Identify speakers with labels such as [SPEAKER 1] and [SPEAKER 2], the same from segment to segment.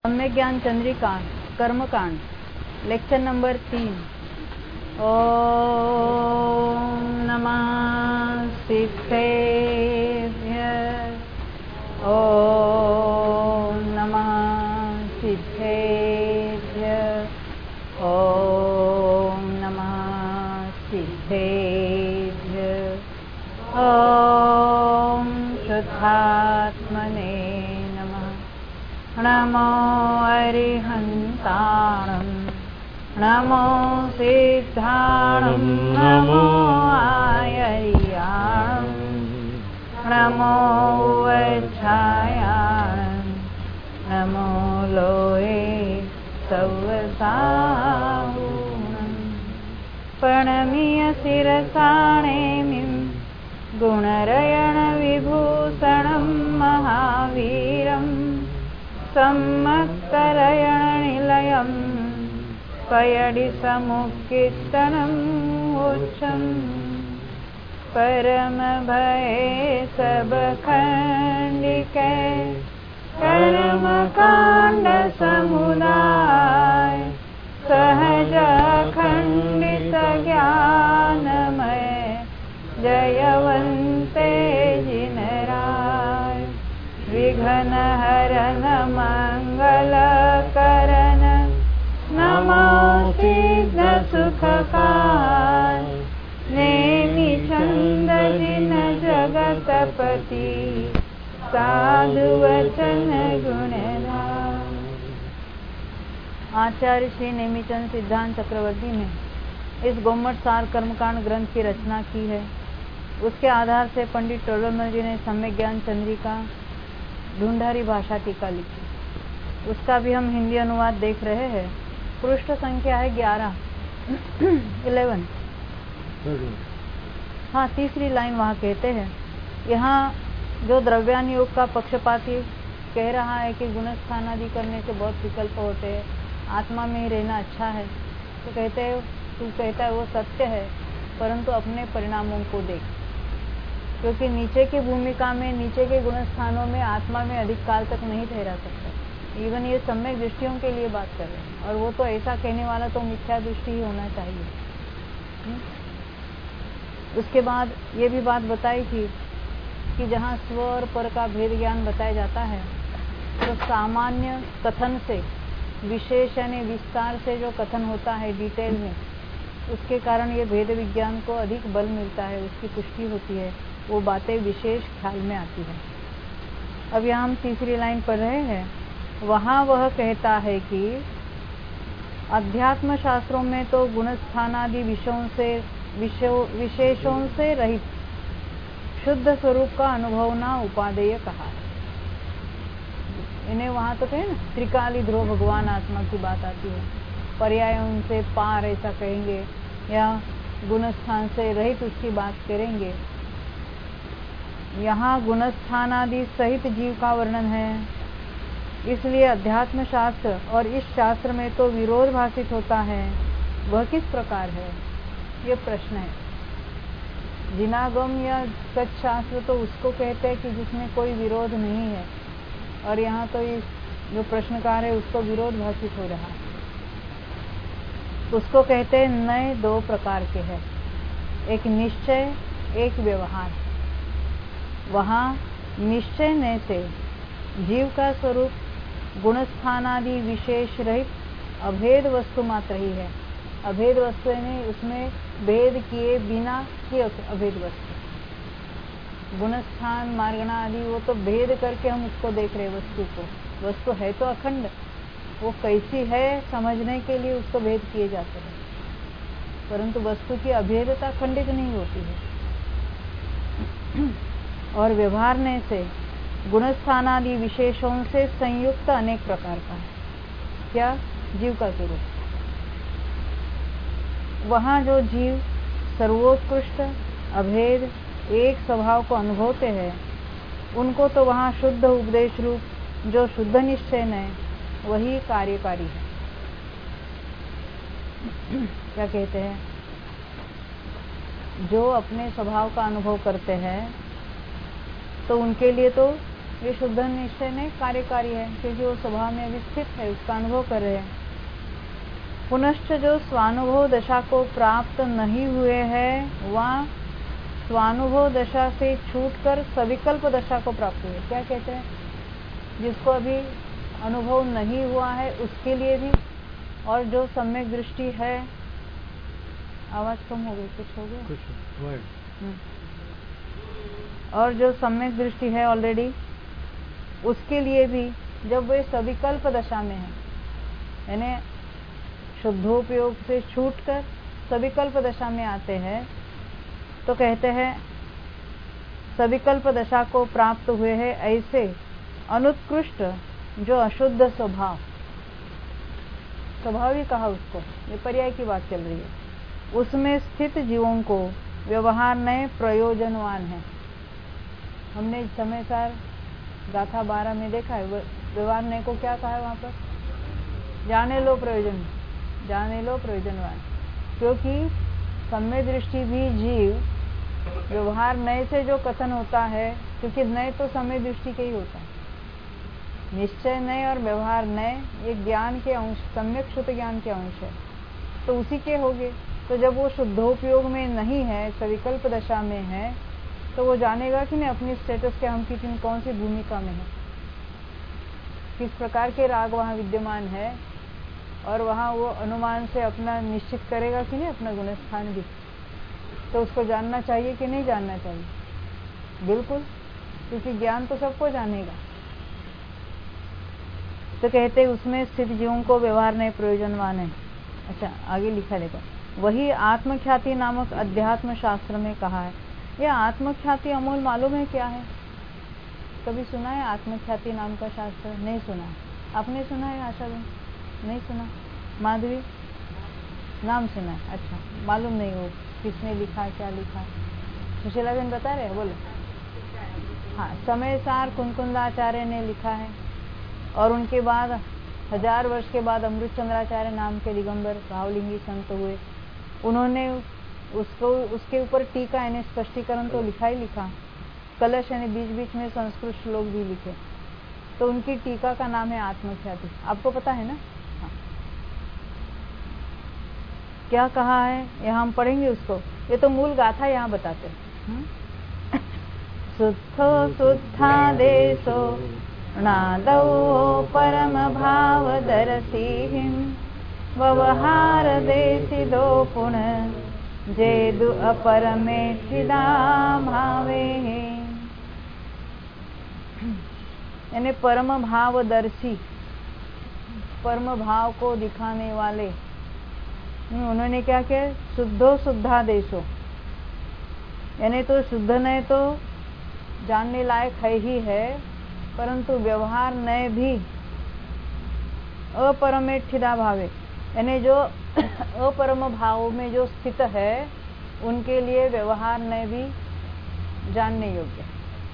[SPEAKER 1] सम्यक ज्ञान चंद्रिका कर्मकांड लेक्चर नंबर 3। ओम नमः सिद्धेभ्यः। ओम नमः सिद्धेभ्यः। ओम नमः सिद्धेभ्यः। ओम शुद्धात्मने नमो अरिहन्ताणं नमो सिद्धाणं नमो आयर्याणं नमो वज्रायाणं नमो लोये सवसाहुणं प्रणम्य शिरसाणेमिं गुणरयण विभूषणं महावीरं सम्मत्तरयणनिलयं पयडि समुत्कीर्तनम् उच्चं परमभये सबखण्डिके कर्मकाण्डसमुदाय सहज खण्डित ज्ञानमय जयवन्ते जिनराय विघ्नहरन मंगलकरण नमो सिद्ध सुखकार नेमि चंद जिन जगतपति साधु वचन गुणधाम। आचार्य श्री नेमिचंद सिद्धांत चक्रवर्ती ने इस गोमट सार कर्मकांड ग्रंथ की रचना की है। उसके आधार से पंडित टोडरमल जी ने सम्यक ज्ञान चंद्रिका ढूंढारी भाषा टीका लिखी। उसका भी हम हिंदी अनुवाद देख रहे हैं। पृष्ठ संख्या है 11 हाँ, तीसरी लाइन वहाँ कहते हैं, यहाँ जो द्रव्यान योग का पक्षपाती कह रहा है कि गुणस्थान आदि करने से बहुत विकल्प होते हैं, आत्मा में ही रहना अच्छा है, तो कहते हैं तू कहता है वो सत्य है, परंतु अपने परिणामों को देख, क्योंकि नीचे की भूमिका में नीचे के गुणस्थानों में आत्मा में अधिक काल तक नहीं ठहरा सकता। इवन ये सम्यक दृष्टियों के लिए बात कर रहे हैं, और वो तो ऐसा कहने वाला तो मिथ्या दृष्टि ही होना चाहिए। उसके बाद ये भी बात बताई थी कि जहाँ स्व और पर का भेद ज्ञान बताया जाता है, तो सामान्य कथन से विशेष यानी विस्तार से जो कथन होता है डिटेल में, उसके कारण ये भेद विज्ञान को अधिक बल मिलता है, उसकी पुष्टि होती है, वो बातें विशेष ख्याल में आती है। अब यहाँ हम तीसरी लाइन पढ़ रहे हैं। वहाँ वह कहता है कि अध्यात्म शास्त्रों में तो गुणस्थानादि विशेषों से रहित शुद्ध स्वरूप का अनुभव ना उपादेय कहा है। इन्हें वहाँ तो कहे ना त्रिकाली ध्रुव भगवान आत्मा की बात आती है, पर्यायों से पार ऐसा कहेंगे, या गुणस्थान से रहित उसकी बात करेंगे। यहाँ गुणस्थान आदि सहित जीव का वर्णन है, इसलिए अध्यात्म शास्त्र और इस शास्त्र में तो विरोध भाषित होता है। वह किस प्रकार है, ये प्रश्न है। जिनागम या सच्शास्त्र तो उसको कहते हैं कि जिसमें कोई विरोध नहीं है, और यहाँ तो इस जो प्रश्नकार है उसको विरोध भाषित हो रहा है। उसको कहते हैं नए दो प्रकार के हैं, एक निश्चय एक व्यवहार। वहाँ निश्चय ने से जीव का स्वरूप गुणस्थानादि विशेष रहित अभेद वस्तु मात्र ही है। अभेद वस्तु यानी उसमें भेद किए बिना की अभेद वस्तु। गुणस्थान मार्गणा आदि वो तो भेद करके हम उसको देख रहे वस्तु को। वस्तु है तो अखंड, वो कैसी है समझने के लिए उसको भेद किए जाते हैं, परंतु वस्तु की अभेदता खंडित नहीं होती है। और व्यवहार ने से गुणस्थानादि विशेषों से संयुक्त अनेक प्रकार का है। क्या? जीव का स्वरूप। वहाँ जो जीव सर्वोत्कृष्ट अभेद एक स्वभाव को अनुभवते हैं, उनको तो वहाँ शुद्ध उपदेश रूप जो शुद्ध निश्चय है वही कार्यकारी है। क्या कहते हैं? जो अपने स्वभाव का अनुभव करते हैं तो उनके लिए तो ये शुद्ध निश्चय नहीं कार्यकारी है, क्योंकि वो स्वभाव में अभी स्थित है, उसका अनुभव कर रहे हैं। पुनश्च जो स्वानुभव दशा को प्राप्त नहीं हुए हैं वह स्वानुभव दशा से छूटकर सविकल्प दशा को प्राप्त हुए। क्या कहते हैं? जिसको अभी अनुभव नहीं हुआ है उसके लिए भी, और जो सम्यक दृष्टि है, आवाज कम हो गई, कुछ हो गया, और जो सम्यक दृष्टि है ऑलरेडी, उसके लिए भी जब वे सविकल्प दशा में है, यानी शुद्धोपयोग से छूटकर सविकल्प दशा में आते हैं, तो कहते हैं सविकल्प दशा को प्राप्त हुए हैं ऐसे अनुत्कृष्ट जो अशुद्ध स्वभाव ही कहा उसको, ये पर्याय की बात चल रही है, उसमें स्थित जीवों को व्यवहार नए प्रयोजनवान है। हमने समय सार गाथा 12 में देखा है, व्यवहार नए को क्या कहा है वहां पर? जाने लो प्रयोजनवान, क्योंकि सम्यक दृष्टि भी जीव व्यवहार नए से जो कथन होता है, क्योंकि नए तो सम्यक दृष्टि के ही होता है, निश्चय नए और व्यवहार नए, ये ज्ञान के अंश, सम्यक शुद्ध ज्ञान के अंश है, तो उसी के होंगे। तो जब वो शुद्धोपयोग में नहीं है, सविकल्प दशा में है, तो वो जानेगा कि नहीं अपनी स्टेटस के, हम किसी कौन सी भूमिका में है, किस प्रकार के राग वहाँ विद्यमान है, और वहाँ वो अनुमान से अपना निश्चित करेगा कि नहीं अपना गुणस्थान भी। तो उसको जानना चाहिए कि नहीं जानना चाहिए? बिल्कुल, क्योंकि ज्ञान तो सबको जानेगा। तो कहते उसमें स्थित जीवों को व्यवहार नहीं प्रयोजनवान है। अच्छा, आगे लिखा देखो, वही आत्मख्याति नामक अध्यात्म शास्त्र में कहा है। यह आत्मख्याति अमूल मालूम है क्या है? कभी सुना है आत्मख्याति नाम का शास्त्र? नहीं सुना। आपने सुना है आशा बहन? नहीं सुना। माधवी, नाम सुना है, अच्छा, मालूम नहीं हो किसने लिखा, क्या लिखा। सुशीला बहन बता रहे हैं, बोलो। हाँ, समय सार कुंकुंदाचार्य ने लिखा है, और उनके बाद 1000 वर्ष के बाद अमृतचंद्राचार्य नाम के दिगंबर भावलिंगी संत हुए, उन्होंने उसके ऊपर टीका यानी स्पष्टीकरण तो लिखा ही लिखा, कलश यानी बीच बीच में संस्कृत श्लोक भी लिखे। तो उनकी टीका का नाम है आत्मख्याति। आपको पता है ना? हाँ। क्या कहा है यहाँ हम पढ़ेंगे उसको, ये तो मूल गाथा यहाँ बताते हैं। शुद्धो शुद्धा देशो नादौ परम भाव दरसीहिं व्यवहार देसिदो पुन जेदु अपरमेशिदा भावे। यानी परम भाव दर्शी, परम भाव को दिखाने वाले, उन्होंने क्या किया? शुद्धो शुद्धा देशो, यानी तो शुद्ध नए तो जानने लायक है ही है, परंतु व्यवहार नए भी अपरमेठिदा भावे, यानी जो अपरम भाव में जो स्थित है उनके लिए व्यवहार नए भी जानने योग्य।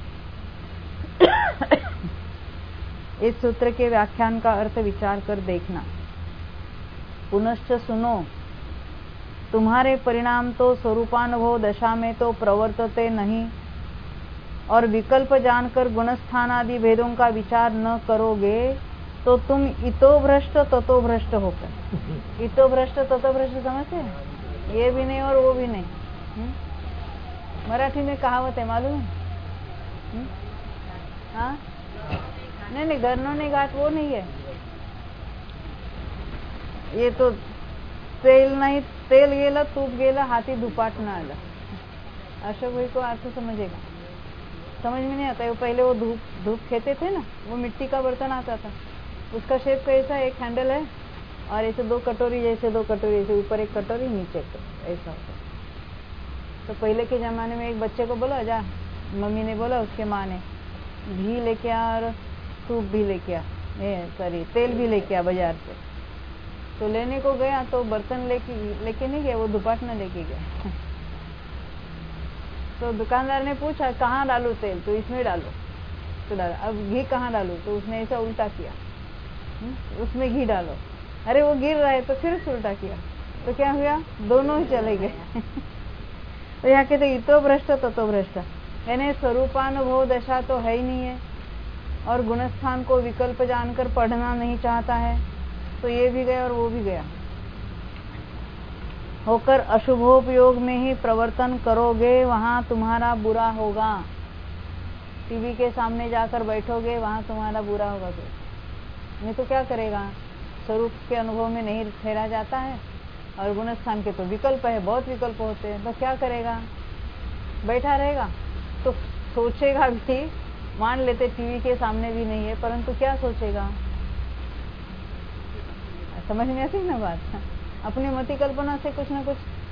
[SPEAKER 1] इस सूत्र के व्याख्यान का अर्थ विचार कर देखना। पुनश्च सुनो, तुम्हारे परिणाम तो स्वरूपानुभव दशा में तो प्रवर्तते नहीं, और विकल्प जानकर गुणस्थान आदि भेदों का विचार न करोगे तो तुम इतो भ्रष्ट ततो भ्रष्ट होकर, इतो भ्रष्ट ततो भ्रष्ट समझते हैं? ये भी नहीं और वो भी नहीं। मराठी में कहावत है, मालूम है? हाँ, नहीं, घरनो ने घाट वो नहीं है, ये तो तेल नहीं, तेल गेला तूप गेला हाथी धुपाट न आला। अशोक भाई को अर्थ समझेगा, समझ में नहीं आता है। वो पहले वो धूप खेते थे ना, वो मिट्टी का बर्तन आता था, उसका शेप कैसा, एक हैंडल है और ऐसे दो कटोरी, जैसे दो कटोरी, ऐसे ऊपर एक कटोरी नीचे ऐसा होता। तो पहले के जमाने में एक बच्चे को बोला जा, मम्मी ने बोला, उसके माँ ने, घी लेके आ और सूप भी लेके आ, सॉरी तेल भी लेके आ बाजार से। तो लेने को गया तो बर्तन लेके नहीं गया, वो दुपाट न लेके गया। तो दुकानदार ने पूछा कहाँ डालूं तेल? तो इसमें डालो। तो डाला। अब घी कहाँ डालूं? तो उसने ऐसा उल्टा किया, उसमें घी डालो। अरे वो गिर रहा है, तो फिर उसे उल्टा किया, तो क्या हुआ? दोनों ही चले गए। तो यहाँ कहते इतो भ्रष्ट ततो भ्रष्ट, यानी स्वरूपानुभव दशा तो है ही नहीं है, और गुणस्थान को विकल्प जानकर पढ़ना नहीं चाहता है तो ये भी गया और वो भी गया। होकर अशुभोपयोग में ही प्रवर्तन करोगे, वहां तुम्हारा बुरा होगा। टीवी के सामने जाकर बैठोगे, वहां तुम्हारा बुरा होगा। नहीं तो क्या करेगा, स्वरूप के अनुभव में नहीं ठहरा जाता है और गुणस्थान के तो विकल्प है, बहुत विकल्प होते हैं, तो क्या करेगा, बैठा रहेगा। तो सोचेगा भी, मान लेते टीवी के सामने भी नहीं है, परंतु क्या सोचेगा, समझ में आती ना बात, अपनी मति कल्पना से कुछ ना कुछ।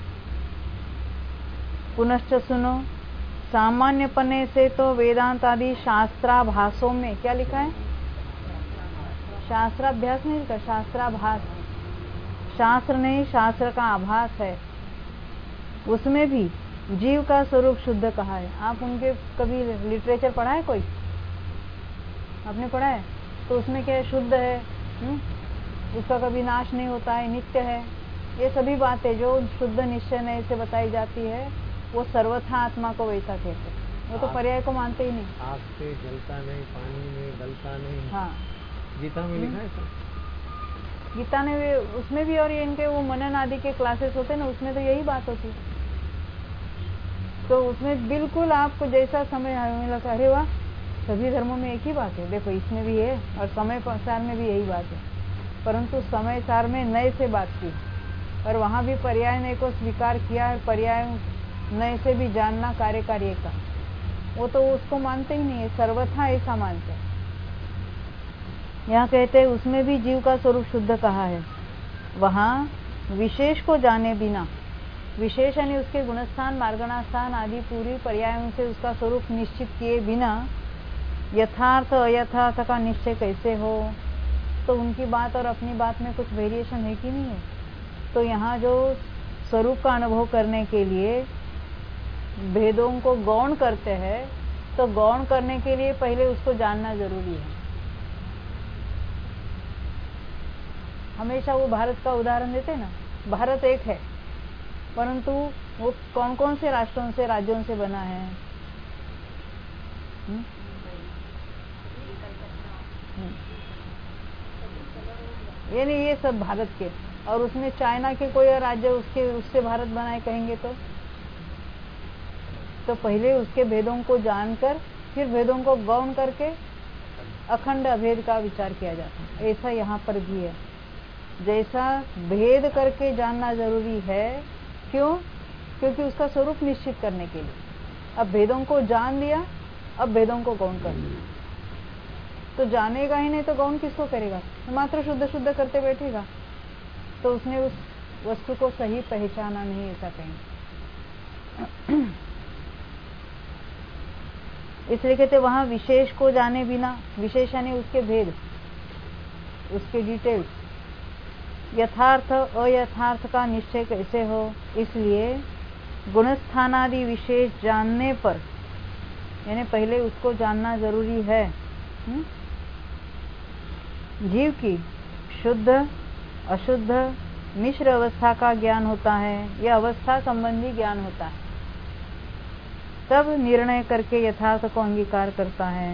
[SPEAKER 1] पुनश्च सुनो, सामान्यपने से तो वेदांत आदि शास्त्राभासों में, क्या लिखा है, शास्त्राभ्यास नहीं लिखा, शास्त्राभास, शास्त्र नहीं, शास्त्र का आभास है, उसमें भी जीव का स्वरूप शुद्ध कहा है। आप उनके कभी लिटरेचर पढ़ा है, कोई आपने पढ़ा है, तो उसमें क्या है, शुद्ध है, उसका कभी नाश नहीं होता है, नित्य है। ये सभी बातें जो शुद्ध निश्चय नए से बताई जाती है, वो सर्वथा आत्मा को वैसा कहते हैं। वो तो पर्याय को मानते ही नहीं।
[SPEAKER 2] आग से जलता नहीं, पानी में गलता नहीं।
[SPEAKER 1] हाँ,
[SPEAKER 2] गीता में लिखा है सर,
[SPEAKER 1] गीता ने भी, उसमें भी, और इनके वो मनन आदि के क्लासेस होते हैं ना, उसमें तो यही बात होती है। तो उसमें बिल्कुल आपको जैसा समय हमें लगा, अरे वाह, सभी धर्मों में एक ही बात है, देखो इसमें भी है और समय सार में भी यही बात है, परंतु समय सार में नए से बात की और वहां भी पर्याय नए को स्वीकार किया है। पर्याय नए से भी जानना कार्य का, वो तो उसको मानते ही नहीं है, सर्वथा ऐसा मानते हैं। यहाँ कहते हैं उसमें भी जीव का स्वरूप शुद्ध कहा है। वहां विशेष को जाने बिना, विशेष यानी उसके गुणस्थान मार्गणास्थान आदि पूरी पर्यायों से उसका स्वरूप निश्चित किए बिना यथार्थ अयथार्थ का निश्चय कैसे हो। तो उनकी बात और अपनी बात में कुछ वेरिएशन है कि नहीं है। तो यहाँ जो स्वरूप का अनुभव करने के लिए भेदों को गौण करते हैं, तो गौण करने के लिए पहले उसको जानना जरूरी है। हमेशा वो भारत का उदाहरण देते ना, भारत एक है, परंतु वो कौन कौन से राष्ट्रों से, राज्यों से बना है। ये नहीं, ये सब भारत के, और उसमें चाइना के कोई राज्य उससे भारत बनाए कहेंगे तो पहले उसके भेदों को जानकर फिर भेदों को गौण करके अखंड अभेद का विचार किया जाता है। ऐसा यहाँ पर भी है, जैसा भेद करके जानना जरूरी है। क्यों? क्योंकि उसका स्वरूप निश्चित करने के लिए। अब भेदों को जान लिया, अब भेदों को गौण कर लिया, तो जानेगा ही नहीं तो गौण किसको करेगा, मात्र शुद्ध शुद्ध करते बैठेगा, तो उसने उस वस्तु को सही पहचाना नहीं, ऐसा कहेंगे। इसलिए कहते वहां विशेष को जाने बिना, विशेष यानी उसके भेद, उसके डिटेल्स, यथार्थ अयथार्थ का निश्चय कैसे हो। इसलिए गुणस्थानादि विशेष जानने पर, यानी पहले उसको जानना जरूरी है। जीव की शुद्ध अशुद्ध मिश्र अवस्था का ज्ञान होता है, यह अवस्था संबंधी ज्ञान होता है, तब निर्णय करके यथार्थ को अंगीकार करता है।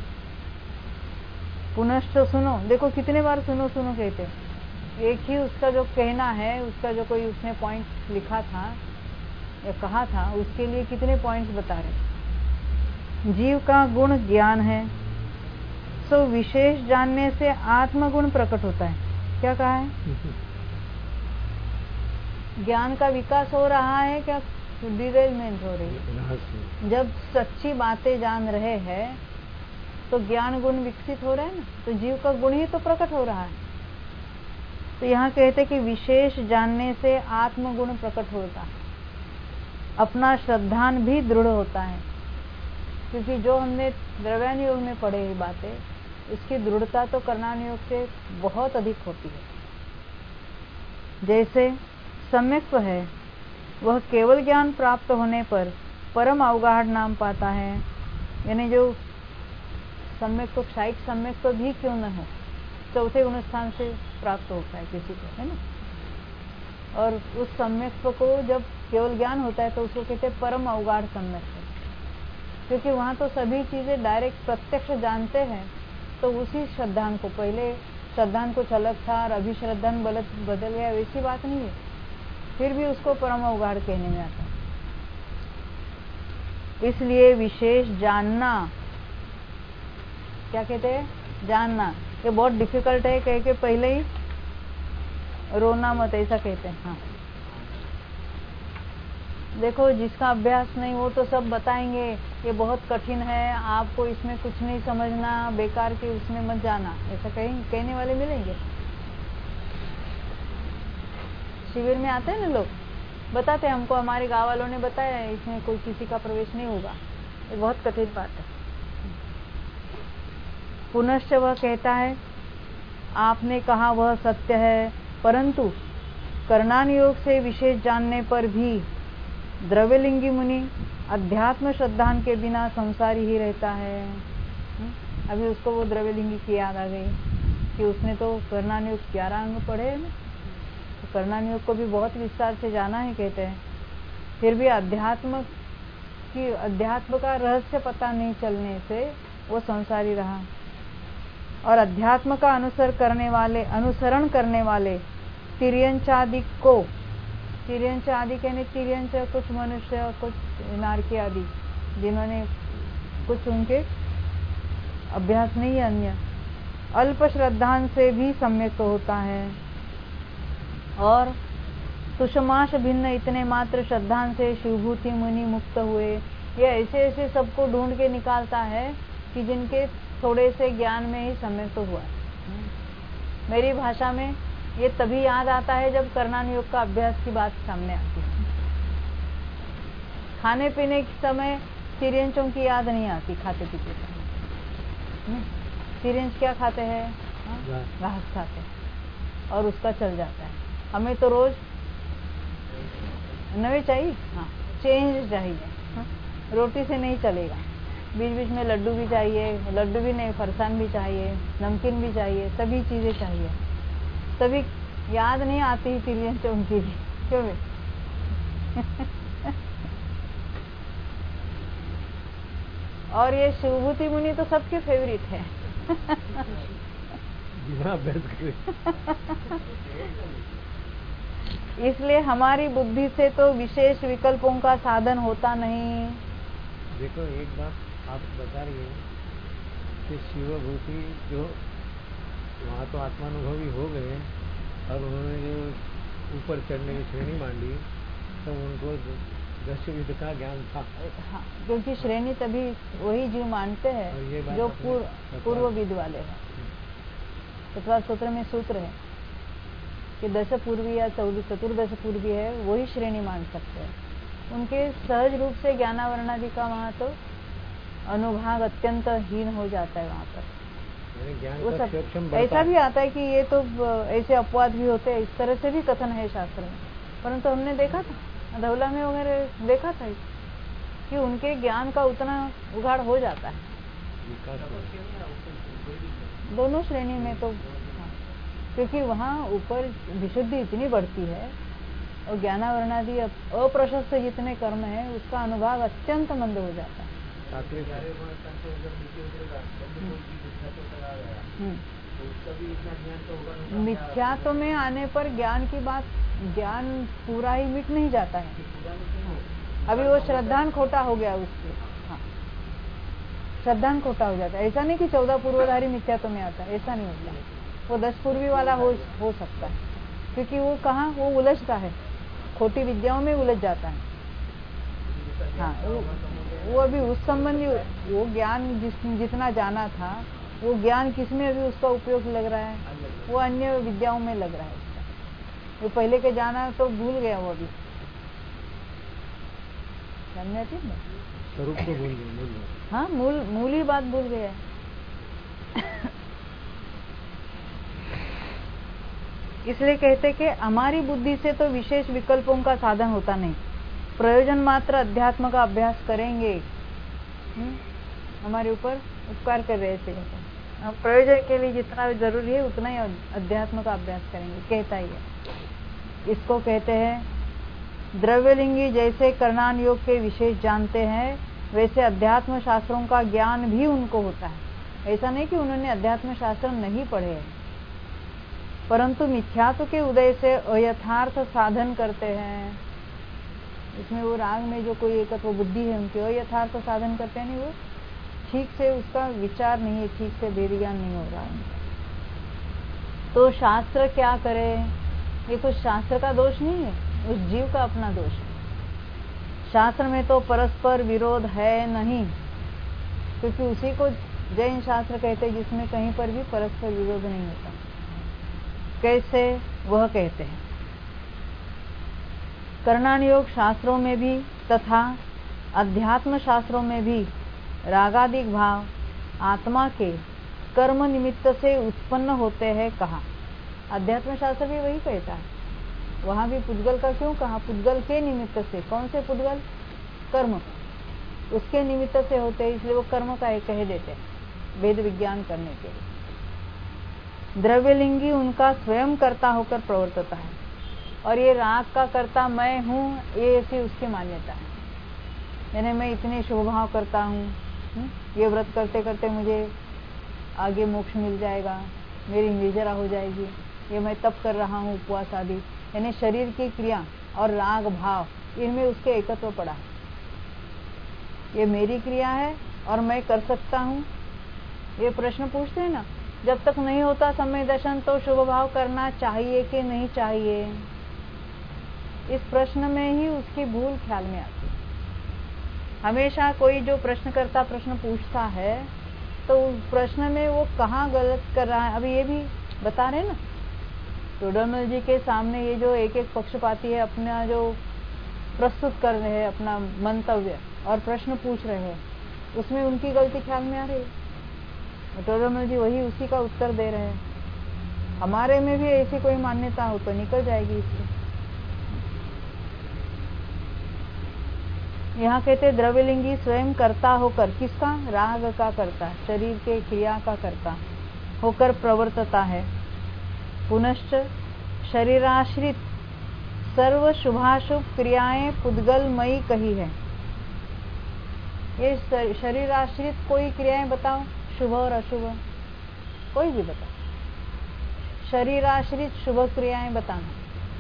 [SPEAKER 1] पुनश्च सुनो, देखो कितने बार सुनो सुनो कहते, एक ही उसका जो कहना है, उसका जो कोई उसने पॉइंट लिखा था या कहा था, उसके लिए कितने पॉइंट्स बता रहे। जीव का गुण ज्ञान है, सो विशेष जानने से आत्मगुण प्रकट होता है। क्या कहा है? ज्ञान का विकास हो रहा है, क्या डिवेलपमेंट हो रही है? जब सच्ची बातें जान रहे हैं तो ज्ञान गुण विकसित हो रहे हैं ना, तो जीव का गुण ही तो प्रकट हो रहा है। तो यहाँ कहते कि विशेष जानने से आत्मगुण प्रकट होता है, अपना श्रद्धान भी दृढ़ होता है। क्योंकि जो हमने द्रव्यान योग में पढ़े हुई बातें, इसकी दृढ़ता तो करणान योग से बहुत अधिक होती है। जैसे सम्यक्त्व है, वह केवल ज्ञान प्राप्त होने पर परम अवगाहन नाम पाता है। यानी जो सम्यक्त्व, क्षायिक सम्यक्त्व भी क्यों न हो, चौथे गुण स्थान से प्राप्त होता है किसी को, है ना। और उस सम्यक्त्व को जब केवल ज्ञान होता है तो उसको कहते हैं परम अवगाढ़ सम्यक्त्व, क्योंकि वहां तो सभी चीजें डायरेक्ट प्रत्यक्ष जानते हैं, तो उसी श्रद्धान को, पहले श्रद्धान कुछ अलग था और अभी श्रद्धान बदल गया, वैसी बात नहीं है, फिर भी उसको परम अवगाढ़ कहने में आता है। इसलिए विशेष जानना, क्या कहते हैं, जानना, ये बहुत डिफिकल्ट है, कह के पहले ही रोना मत, ऐसा कहते हैं। हाँ देखो, जिसका अभ्यास नहीं वो तो सब बताएंगे ये बहुत कठिन है, आपको इसमें कुछ नहीं समझना, बेकार के उसमें मत जाना, ऐसा कहने वाले मिलेंगे। शिविर में आते हैं ना लोग, बताते हैं हमको, हमारे गाँव वालों ने बताया है, इसमें कोई किसी का प्रवेश नहीं होगा, ये बहुत कठिन बात है। पुनश्च वह कहता है, आपने कहा वह सत्य है, परंतु करणान योग से विशेष जानने पर भी द्रव्यलिंगी मुनि अध्यात्म श्रद्धान के बिना संसारी ही रहता है। अभी उसको वो द्रव्यलिंगी की याद आ गई कि उसने तो करणान योग 11 अंग पढ़े है ना, तो करणान योग को भी बहुत विस्तार से जाना है कहते हैं, फिर भी अध्यात्म का रहस्य पता नहीं चलने से वो संसारी रहा। और अध्यात्म का अनुसरण करने वाले तिर्यंचादि को, तिर्यंच आदि कहने, तिर्यंच कुछ मनुष्य, कुछ नारकी आदि, जिन्होंने कुछ उनके अभ्यास नहीं है, अन्य अल्प श्रद्धान से भी सम्यक होता है। और तुषमाश भिन्न इतने मात्र श्रद्धान से शिवभूति मुनि मुक्त हुए। ये ऐसे ऐसे सबको ढूंढ के निकालता है कि जिनके थोड़े से ज्ञान में ही सम्यक हुआ है। मेरी भाषा में ये तभी याद आता है जब करणान योग का अभ्यास की बात सामने आती है। खाने पीने के समय तिर्यंचों की याद नहीं आती, खाते पीते समय। तिर्यंच क्या खाते हैं? घास खाते हैं और उसका चल जाता है। हमें तो रोज नवे चाहिए, हाँ चेंज चाहिए, हाँ? रोटी से नहीं चलेगा, बीच बीच में लड्डू भी चाहिए, लड्डू भी नहीं, फरसान भी चाहिए, नमकीन भी चाहिए, सभी चीजें चाहिए। तभी याद नहीं आती तिर्यंचों की, क्यों भी? और ये शिवभूति मुनि तो सबके फेवरेट है। इसलिए हमारी बुद्धि से तो विशेष विकल्पों का साधन होता नहीं।
[SPEAKER 2] देखो एक बात आप बता रही है कि शिवभूति जो वहाँ तो आत्मानुभवी हो गए और उन्होंने जो ऊपर चढ़ने की श्रेणी मांडी, तो उनको दशविध का ज्ञान था।
[SPEAKER 1] हाँ, क्योंकि श्रेणी तभी वही जीव मानते हैं जो पूर्व विद वाले हैं। चतुर्थ सूत्र में सूत्र है कि 10 पूर्वी या 14 पूर्वी है, वही श्रेणी मान सकते हैं। उनके सहज रूप से ज्ञानावरणादि का वहाँ तो अनुभाग अत्यंत हीन हो जाता है वहाँ पर। वो सब ऐसा भी आता है कि ये तो ऐसे अपवाद भी होते हैं, इस तरह से भी कथन है शास्त्र में। परंतु हमने देखा था धौला में वगैरह, देखा था कि उनके ज्ञान का उतना उगाड़ हो जाता है दोनों श्रेणी में तो, क्योंकि वहाँ ऊपर विशुद्धि इतनी बढ़ती है और ज्ञानावरणादि अप्रशस्त जितने कर्म है उसका अनुभाग अत्यंत मंद हो जाता है। मिथ्यात्व में आने पर ज्ञान की बात, ज्ञान पूरा ही मिट नहीं जाता है। अभी वो श्रद्धान खोटा हो गया उससे, हाँ श्रद्धान खोटा हो जाता है। ऐसा नहीं कि 14 पूर्वधारी मिथ्यात्व में आता है, ऐसा नहीं होता। वो 10 पूर्वी वाला हो सकता है, क्योंकि वो कहाँ वो उलझता है, खोटी विद्याओं में उलझ जाता है। हाँ वो अभी उस संबंधी वो ज्ञान जितना जाना था, वो ज्ञान किसमें अभी उसका उपयोग लग रहा है? वो अन्य विद्याओं में लग रहा है उसका। वो पहले के जाना तो भूल गया वो अभी, समझ आती है?
[SPEAKER 2] स्वरूप को भूल गया।
[SPEAKER 1] हाँ मूल ही बात भूल गया। इसलिए कहते कि हमारी बुद्धि से तो विशेष विकल्पों का साधन होता नहीं, प्रयोजन मात्र अध्यात्म का अभ्यास करेंगे। हमारे ऊपर उपकार कर रहे थे, हम प्रयोजन के लिए जितना जरूरी है उतना ही अध्यात्म का अभ्यास करेंगे, कहता ही है। इसको कहते हैं द्रव्यलिंगी जैसे करणान योग के विशेष जानते हैं, वैसे अध्यात्म शास्त्रों का ज्ञान भी उनको होता है। ऐसा नहीं कि उन्होंने अध्यात्म शास्त्र नहीं पढ़े, परंतु मिथ्यात्व के उदय से अयथार्थ साधन करते हैं। इसमें वो राग में जो कोई एकत्व बुद्धि है उनके अयथार्थ साधन करते हैं, नहीं वो ठीक से उसका विचार नहीं है, ठीक से वेद ज्ञान नहीं हो रहा है। तो शास्त्र क्या करे, ये कुछ शास्त्र का दोष नहीं है, उस जीव का अपना दोष है। शास्त्र में तो परस्पर विरोध है नहीं, क्योंकि उसी को जैन शास्त्र कहते हैं जिसमें कहीं पर भी परस्पर विरोध नहीं होता। कैसे वह कहते हैं, कर्णान योग शास्त्रों में भी तथा अध्यात्म शास्त्रों में भी रागादिक भाव आत्मा के कर्म निमित्त से उत्पन्न होते हैं कहा। अध्यात्म शास्त्र भी वही कहता है, वहां भी पुद्गल का क्यों कहा, पुद्गल के निमित्त से। कौन से पुद्गल, कर्म, उसके निमित्त से होते हैं, इसलिए वो कर्म का एक कह देते हैं वेद विज्ञान करने के लिए। द्रव्यलिंगी उनका स्वयं कर्ता होकर प्रवर्तता है, और ये राग का कर्ता मैं हूँ, ये ऐसी उसकी मान्यता है। यानी मैं इतने शुभ भाव करता हूँ, ये व्रत करते करते मुझे आगे मोक्ष मिल जाएगा, मेरी निर्जरा हो जाएगी, ये मैं तप कर रहा हूँ, उपवास आदि, यानी शरीर की क्रिया और राग भाव इनमें उसके एकत्व पड़ा है। ये मेरी क्रिया है और मैं कर सकता हूँ। ये प्रश्न पूछते हैं ना, जब तक नहीं होता समय दर्शन तो शुभ भाव करना चाहिए कि नहीं चाहिए, इस प्रश्न में ही उसकी भूल ख्याल में आती है। हमेशा कोई जो प्रश्नकर्ता प्रश्न पूछता है तो उस प्रश्न में वो कहाँ गलत कर रहा है, अभी ये भी बता रहे ना, टोडरमल जी के सामने ये जो एक एक पक्षपाती है अपना जो प्रस्तुत कर रहे हैं अपना मंतव्य और प्रश्न पूछ रहे हैं, उसमें उनकी गलती ख्याल में आ रही है। टोडरमल जी वही उसी का उत्तर दे रहे हैं। हमारे में भी ऐसी कोई मान्यता हो तो निकल जाएगी इससे। यहाँ कहते द्रव्यलिंगी स्वयं कर्ता होकर, किसका, राग का कर्ता, शरीर के क्रिया का कर्ता होकर प्रवर्तता है। पुनश्च शरीराश्रित सर्व शुभाशुभ क्रियाएं पुद्गलमयी कही है। ये शरीराश्रित कोई क्रियाएं बताओ, शुभ और अशुभ, कोई भी बताओ। शरीराश्रित शुभ क्रियाएं बताना।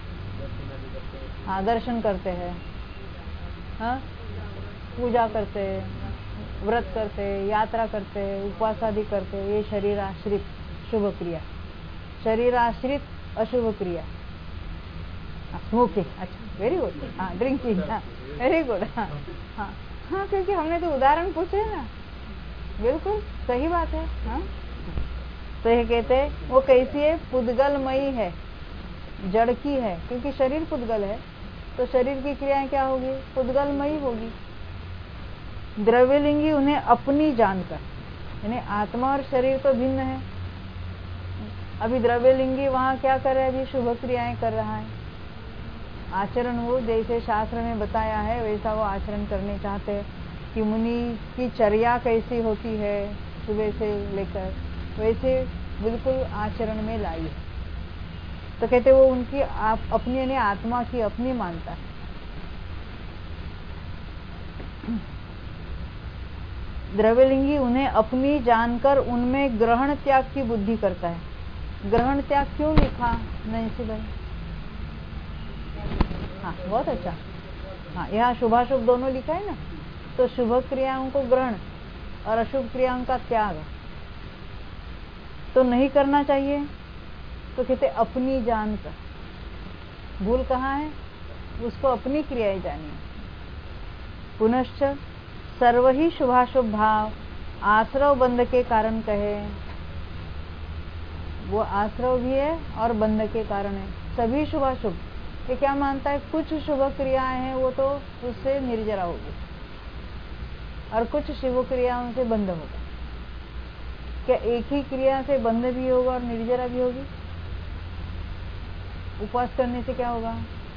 [SPEAKER 1] हाँ, दर्शन करते हैं, हाँ, पूजा करते हैं, व्रत करते हैं, यात्रा करते हैं, उपवास आदि करते हैं, ये शरीर आश्रित शुभ क्रिया। शरीर आश्रित अशुभ क्रिया, स्मोकिंग, अच्छा वेरी गुड, हाँ, ड्रिंकिंग, हाँ वेरी गुड, हाँ हाँ हाँ, क्योंकि हमने तो उदाहरण पूछे ना, बिल्कुल सही बात है। हाँ, तो ये कहते हैं वो कैसी है, पुद्गलमयी है, जड़ की है, क्योंकि शरीर पुद्गल है तो शरीर की क्रियाएं क्या होगी, पुद्गलमयी होगी। द्रव्यलिंगी उन्हें अपनी जानकर, यानी आत्मा और शरीर तो भिन्न है। अभी द्रव्यलिंगी वहां क्या कर रहा है, अभी शुभ क्रियाएं कर रहा है, आचरण वो जैसे शास्त्र में बताया है वैसा वो आचरण करने चाहते हैं कि मुनि की चर्या कैसी होती है सुबह से लेकर, वैसे बिल्कुल आचरण में लाई है। तो कहते वो उनकी अपनी यानी आत्मा की अपनी मानता है। द्रव्यलिंगी उन्हें अपनी जानकर उनमें ग्रहण त्याग की बुद्धि करता है। ग्रहण त्याग क्यों लिखा नैन्सी भाई? हाँ, बहुत अच्छा। हाँ, यहाँ शुभाशुभ दोनों लिखा है ना, तो शुभ क्रियाओं को ग्रहण और अशुभ क्रियाओं का त्याग तो नहीं करना चाहिए। तो कहते अपनी जानकर, भूल कहाँ है, उसको अपनी क्रियाएं जानिए। पुनश्च सर्व ही शुभाशुभ भाव आश्रव बंध के कारण कहे, वो आश्रव भी है और बंध के कारण है। सभी शुभाशुभ, ये क्या मानता है, कुछ शुभ क्रियाएं हैं वो तो उससे निर्जरा होगी और कुछ शुभ क्रियाओं से बंध होगा। क्या एक ही क्रिया से बंध भी होगा और निर्जरा भी होगी? उपवास करने से क्या होगा,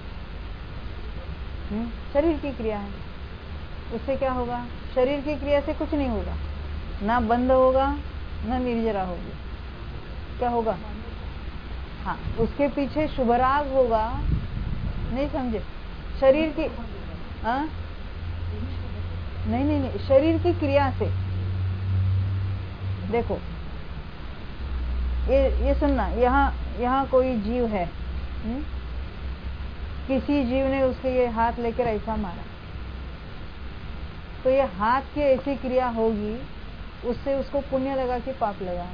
[SPEAKER 1] शरीर की क्रिया है, उससे क्या होगा, शरीर की क्रिया से कुछ नहीं होगा, ना बंध होगा ना निर्जरा होगी, क्या होगा? हाँ, उसके पीछे शुभराग होगा। नहीं समझे? शरीर की, हाँ नहीं, शरीर की क्रिया से देखो ये सुनना, यहाँ कोई जीव है, किसी जीव ने उसके ये हाथ लेकर ऐसा मारा, तो ये हाथ की ऐसी क्रिया होगी, उससे उसको पुण्य लगा कि पाप लगा?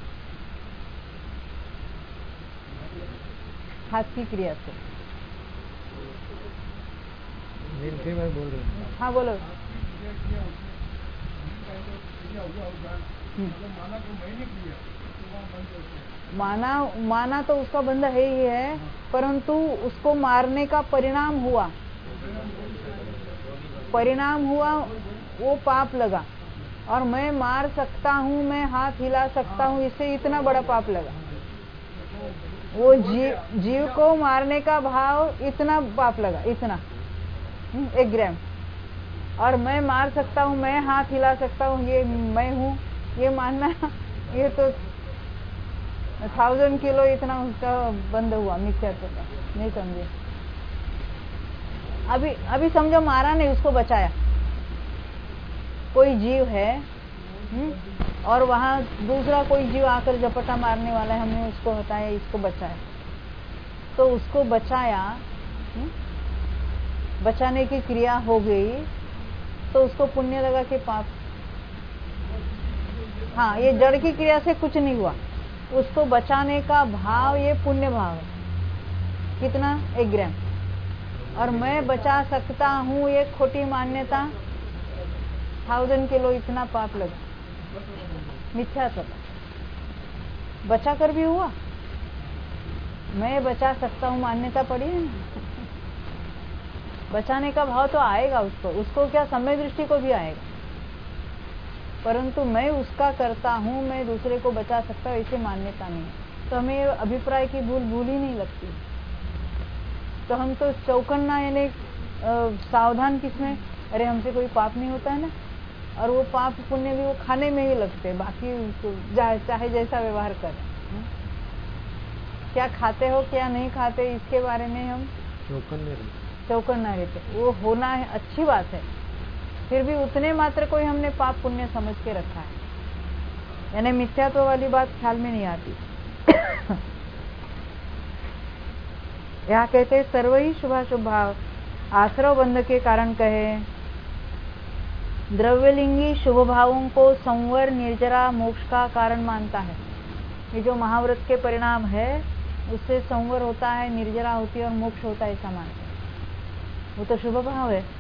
[SPEAKER 1] हाथ की क्रिया से।
[SPEAKER 2] मैं बोल रही हूँ।
[SPEAKER 1] हाँ बोलो। माना तो उसका बंध है ही है, परंतु उसको मारने का परिणाम हुआ, वो पाप लगा। और मैं मार सकता हूँ, मैं हाथ हिला सकता हूँ, इससे इतना बड़ा पाप लगा। वो जीव को मारने का भाव, इतना पाप लगा, इतना 1 ग्राम। और मैं मार सकता हूँ, मैं हाथ हिला सकता हूँ, ये मैं हूँ, ये मानना, ये तो 1000 किलो इतना उसका बंद हुआ मिथ्यात्व का। नहीं समझे? अभी समझो, मारा नहीं, उसको बचाया। कोई जीव है और वहां दूसरा कोई जीव आकर झपटा मारने वाला है, हमने उसको हटाया, इसको बचाया। तो उसको बचाया, बचाने की क्रिया हो गई, तो उसको पुण्य लगा कि पाप? हाँ, ये जड़ की क्रिया से कुछ नहीं हुआ, उसको बचाने का भाव, ये पुण्य भाव है। कितना? 1 ग्राम। और मैं बचा सकता हूँ, ये खोटी मान्यता, 1000 किलो इतना पाप लगा, मिथ्यात्व। बचा कर भी हुआ, मैं बचा सकता हूँ मान्यता पड़ी है ना। बचाने का भाव तो आएगा उसको क्या, समय दृष्टि को भी आएगा, परंतु मैं उसका करता हूँ, मैं दूसरे को बचा सकता हूँ, ऐसी मान्यता नहीं है। तो हमें अभिप्राय की भूल ही नहीं लगती। तो हम तो चौकन्ना, यानी सावधान किसमें, अरे हमसे कोई पाप नहीं होता है ना, और वो पाप पुण्य भी वो खाने में ही लगते, बाकी चाहे जैसा व्यवहार करें। क्या खाते हो क्या नहीं खाते, इसके बारे में हम चौकन्ना रहते। वो होना है, अच्छी बात है, फिर भी उतने मात्र कोई हमने पाप पुण्य समझ के रखा है, यानी मिथ्यात्व वाली बात ख्याल में नहीं आती। यहाँ कहते सर्व ही शुभाशुभ भाव आश्रव बंध के कारण कहे। द्रव्यलिंगी शुभ भावों को संवर, निर्जरा, मोक्ष का कारण मानता है। ये जो महाव्रत के परिणाम है, उससे संवर होता है, निर्जरा होती है और मोक्ष होता है, ऐसा मानते हैं। वो तो शुभ भाव है।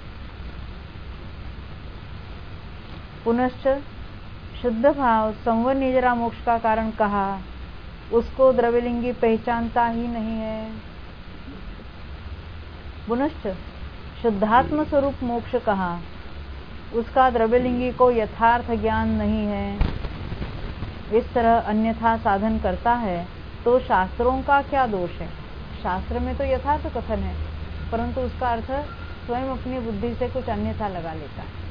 [SPEAKER 1] पुनश्च शुद्ध भाव संवर, निर्जरा, मोक्ष का कारण कहा, उसको द्रव्यलिंगी पहचानता ही नहीं है। पुनश्च शुद्धात्म स्वरूप मोक्ष कहा, उसका द्रव्यलिंगी को यथार्थ ज्ञान नहीं है। इस तरह अन्यथा साधन करता है तो शास्त्रों का क्या दोष है? शास्त्र में तो यथार्थ कथन है, परंतु उसका अर्थ स्वयं अपनी बुद्धि से कुछ अन्यथा लगा लेता है।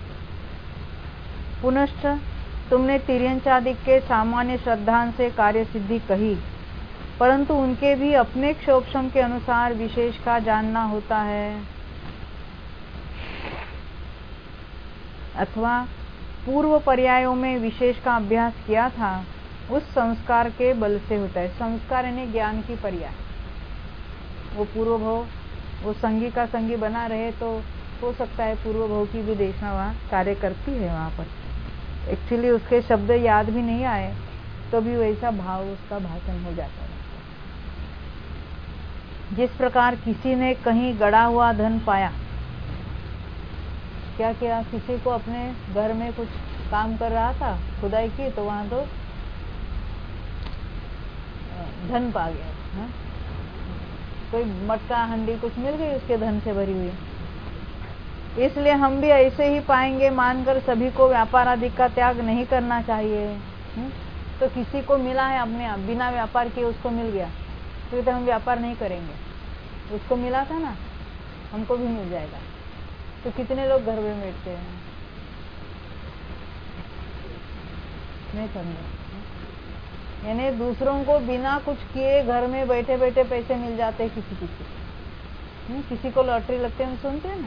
[SPEAKER 1] पुनश्च तुमने तिर्यंचादिक के सामान्य श्रद्धान से कार्य सिद्धि कही, परंतु उनके भी अपने क्षोभम के अनुसार विशेष का जानना होता है, अथवा पूर्व पर्यायों में विशेष का अभ्यास किया था, उस संस्कार के बल से होता है। संस्कार यानी ज्ञान की पर्याय। वो पूर्व भव, वो संगी का संगी बना रहे तो हो सकता है पूर्व भव की भी देखना वहाँ कार्य करती है। वहाँ पर एक्चुअली उसके शब्द याद भी नहीं आए तो भी वैसा भाव उसका भाषण हो जाता है। जिस प्रकार किसी ने कहीं गड़ा हुआ धन पाया, क्या किया, किसी को अपने घर में कुछ काम कर रहा था, खुदाई की, तो वहां तो धन पा गया। हा? कोई मटका हंडी कुछ मिल गई उसके धन से भरी हुई। इसलिए हम भी ऐसे ही पाएंगे मानकर सभी को व्यापार आदि का त्याग नहीं करना चाहिए। तो किसी को मिला है अपने आप बिना व्यापार किए, उसको मिल गया, तो हम व्यापार नहीं करेंगे। उसको मिला था ना, हमको भी मिल जाएगा। तो कितने लोग घर में बैठते हैं, नहीं समझे? यानी दूसरों को बिना कुछ किए घर में बैठे बैठे पैसे मिल जाते हैं किसी को लॉटरी लगते हैं, हम सुनते हैं ना,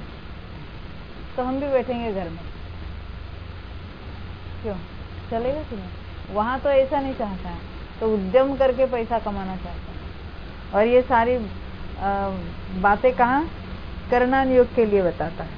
[SPEAKER 1] तो हम भी बैठेंगे घर में, क्यों? चलेगा कि नहीं? वहां तो ऐसा नहीं चाहता है, तो उद्यम करके पैसा कमाना चाहता है। और ये सारी बातें कहाँ करणान योग के लिए बताता है।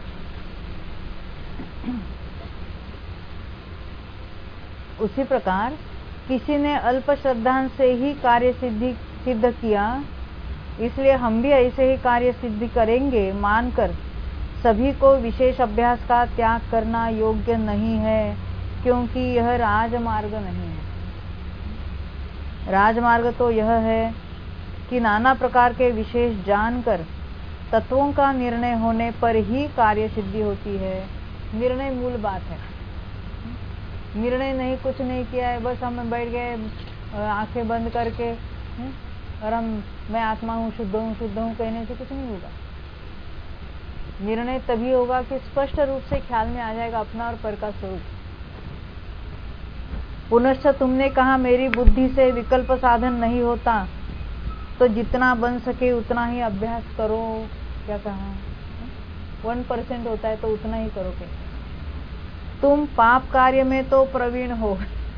[SPEAKER 1] उसी प्रकार किसी ने अल्प श्रद्धा से ही कार्य सिद्ध किया, इसलिए हम भी ऐसे ही कार्य सिद्धि करेंगे मानकर सभी को विशेष अभ्यास का त्याग करना योग्य नहीं है, क्योंकि यह राजमार्ग नहीं है। राजमार्ग तो यह है कि नाना प्रकार के विशेष जानकर तत्वों का निर्णय होने पर ही कार्य सिद्धि होती है। निर्णय मूल बात है। निर्णय नहीं, कुछ नहीं किया है, बस हम बैठ गए आंखें बंद करके और मैं आत्मा हूँ, शुद्ध हूँ कहने से कुछ नहीं होगा। निर्णय तभी होगा कि स्पष्ट रूप से ख्याल में आ जाएगा अपना और पर का स्वरूप। पुनश्च तुमने कहा मेरी बुद्धि से विकल्प साधन नहीं होता, तो जितना बन सके उतना ही अभ्यास करो। क्या कहा? 1% होता है तो उतना ही करो। के तुम पाप कार्य में तो प्रवीण हो।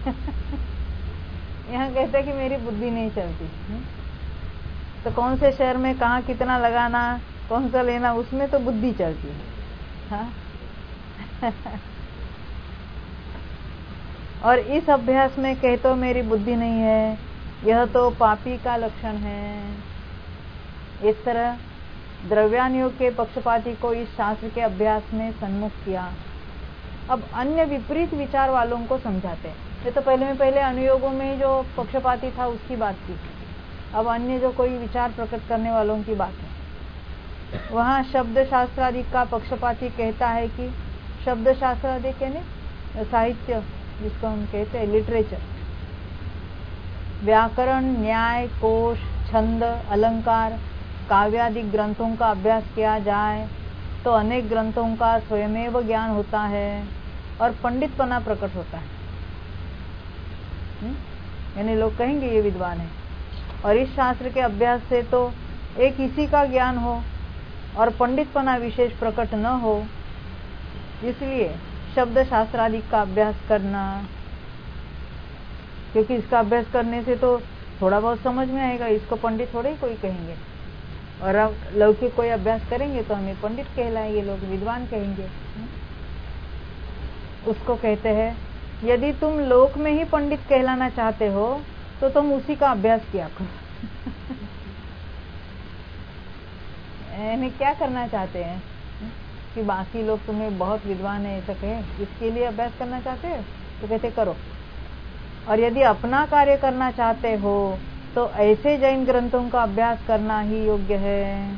[SPEAKER 1] यहाँ कहते हैं कि मेरी बुद्धि नहीं चलती, तो कौन से शहर में कहाँ कितना लगाना, कौन सा लेना, उसमें तो बुद्धि चलती है। हाँ? और इस अभ्यास में कह तो मेरी बुद्धि नहीं है, यह तो पापी का लक्षण है। इस तरह द्रव्यान योग के पक्षपाती को इस शास्त्र के अभ्यास में सन्मुख किया। अब अन्य विपरीत विचार वालों को समझाते हैं। ये तो पहले अनुयोगों में जो पक्षपाती था उसकी बात थी, अब अन्य जो कोई विचार प्रकट करने वालों की बात है। वहाँ शब्द शास्त्रादि का पक्षपाती कहता है कि शब्द शास्त्रादि कहने साहित्य, जिसको हम कहते हैं लिटरेचर, व्याकरण, न्याय, कोश, छंद, अलंकार, काव्यादि ग्रंथों का अभ्यास किया जाए तो अनेक ग्रंथों का स्वयमेव ज्ञान होता है और पंडितपना प्रकट होता है। यानी लोग कहेंगे ये विद्वान है। और इस शास्त्र के अभ्यास से तो एक इसी का ज्ञान हो और पंडितपना विशेष प्रकट न हो, इसलिए शब्द शास्त्रादि का अभ्यास करना, क्योंकि इसका अभ्यास करने से तो थोड़ा बहुत समझ में आएगा, इसको पंडित थोड़े ही कोई कहेंगे। और अब लौकिक कोई अभ्यास करेंगे तो हमें पंडित कहलाएंगे, लोग विद्वान कहेंगे। उसको कहते हैं यदि तुम लोक में ही पंडित कहलाना चाहते हो तो तुम उसी का अभ्यास किया करो। यानी क्या करना चाहते हैं कि बाकी लोग तुम्हें बहुत विद्वान है ऐसा कहे, इसके लिए अभ्यास करना चाहते हो तो कहते करो। और यदि अपना कार्य करना चाहते हो तो ऐसे जैन ग्रंथों का अभ्यास करना ही योग्य है।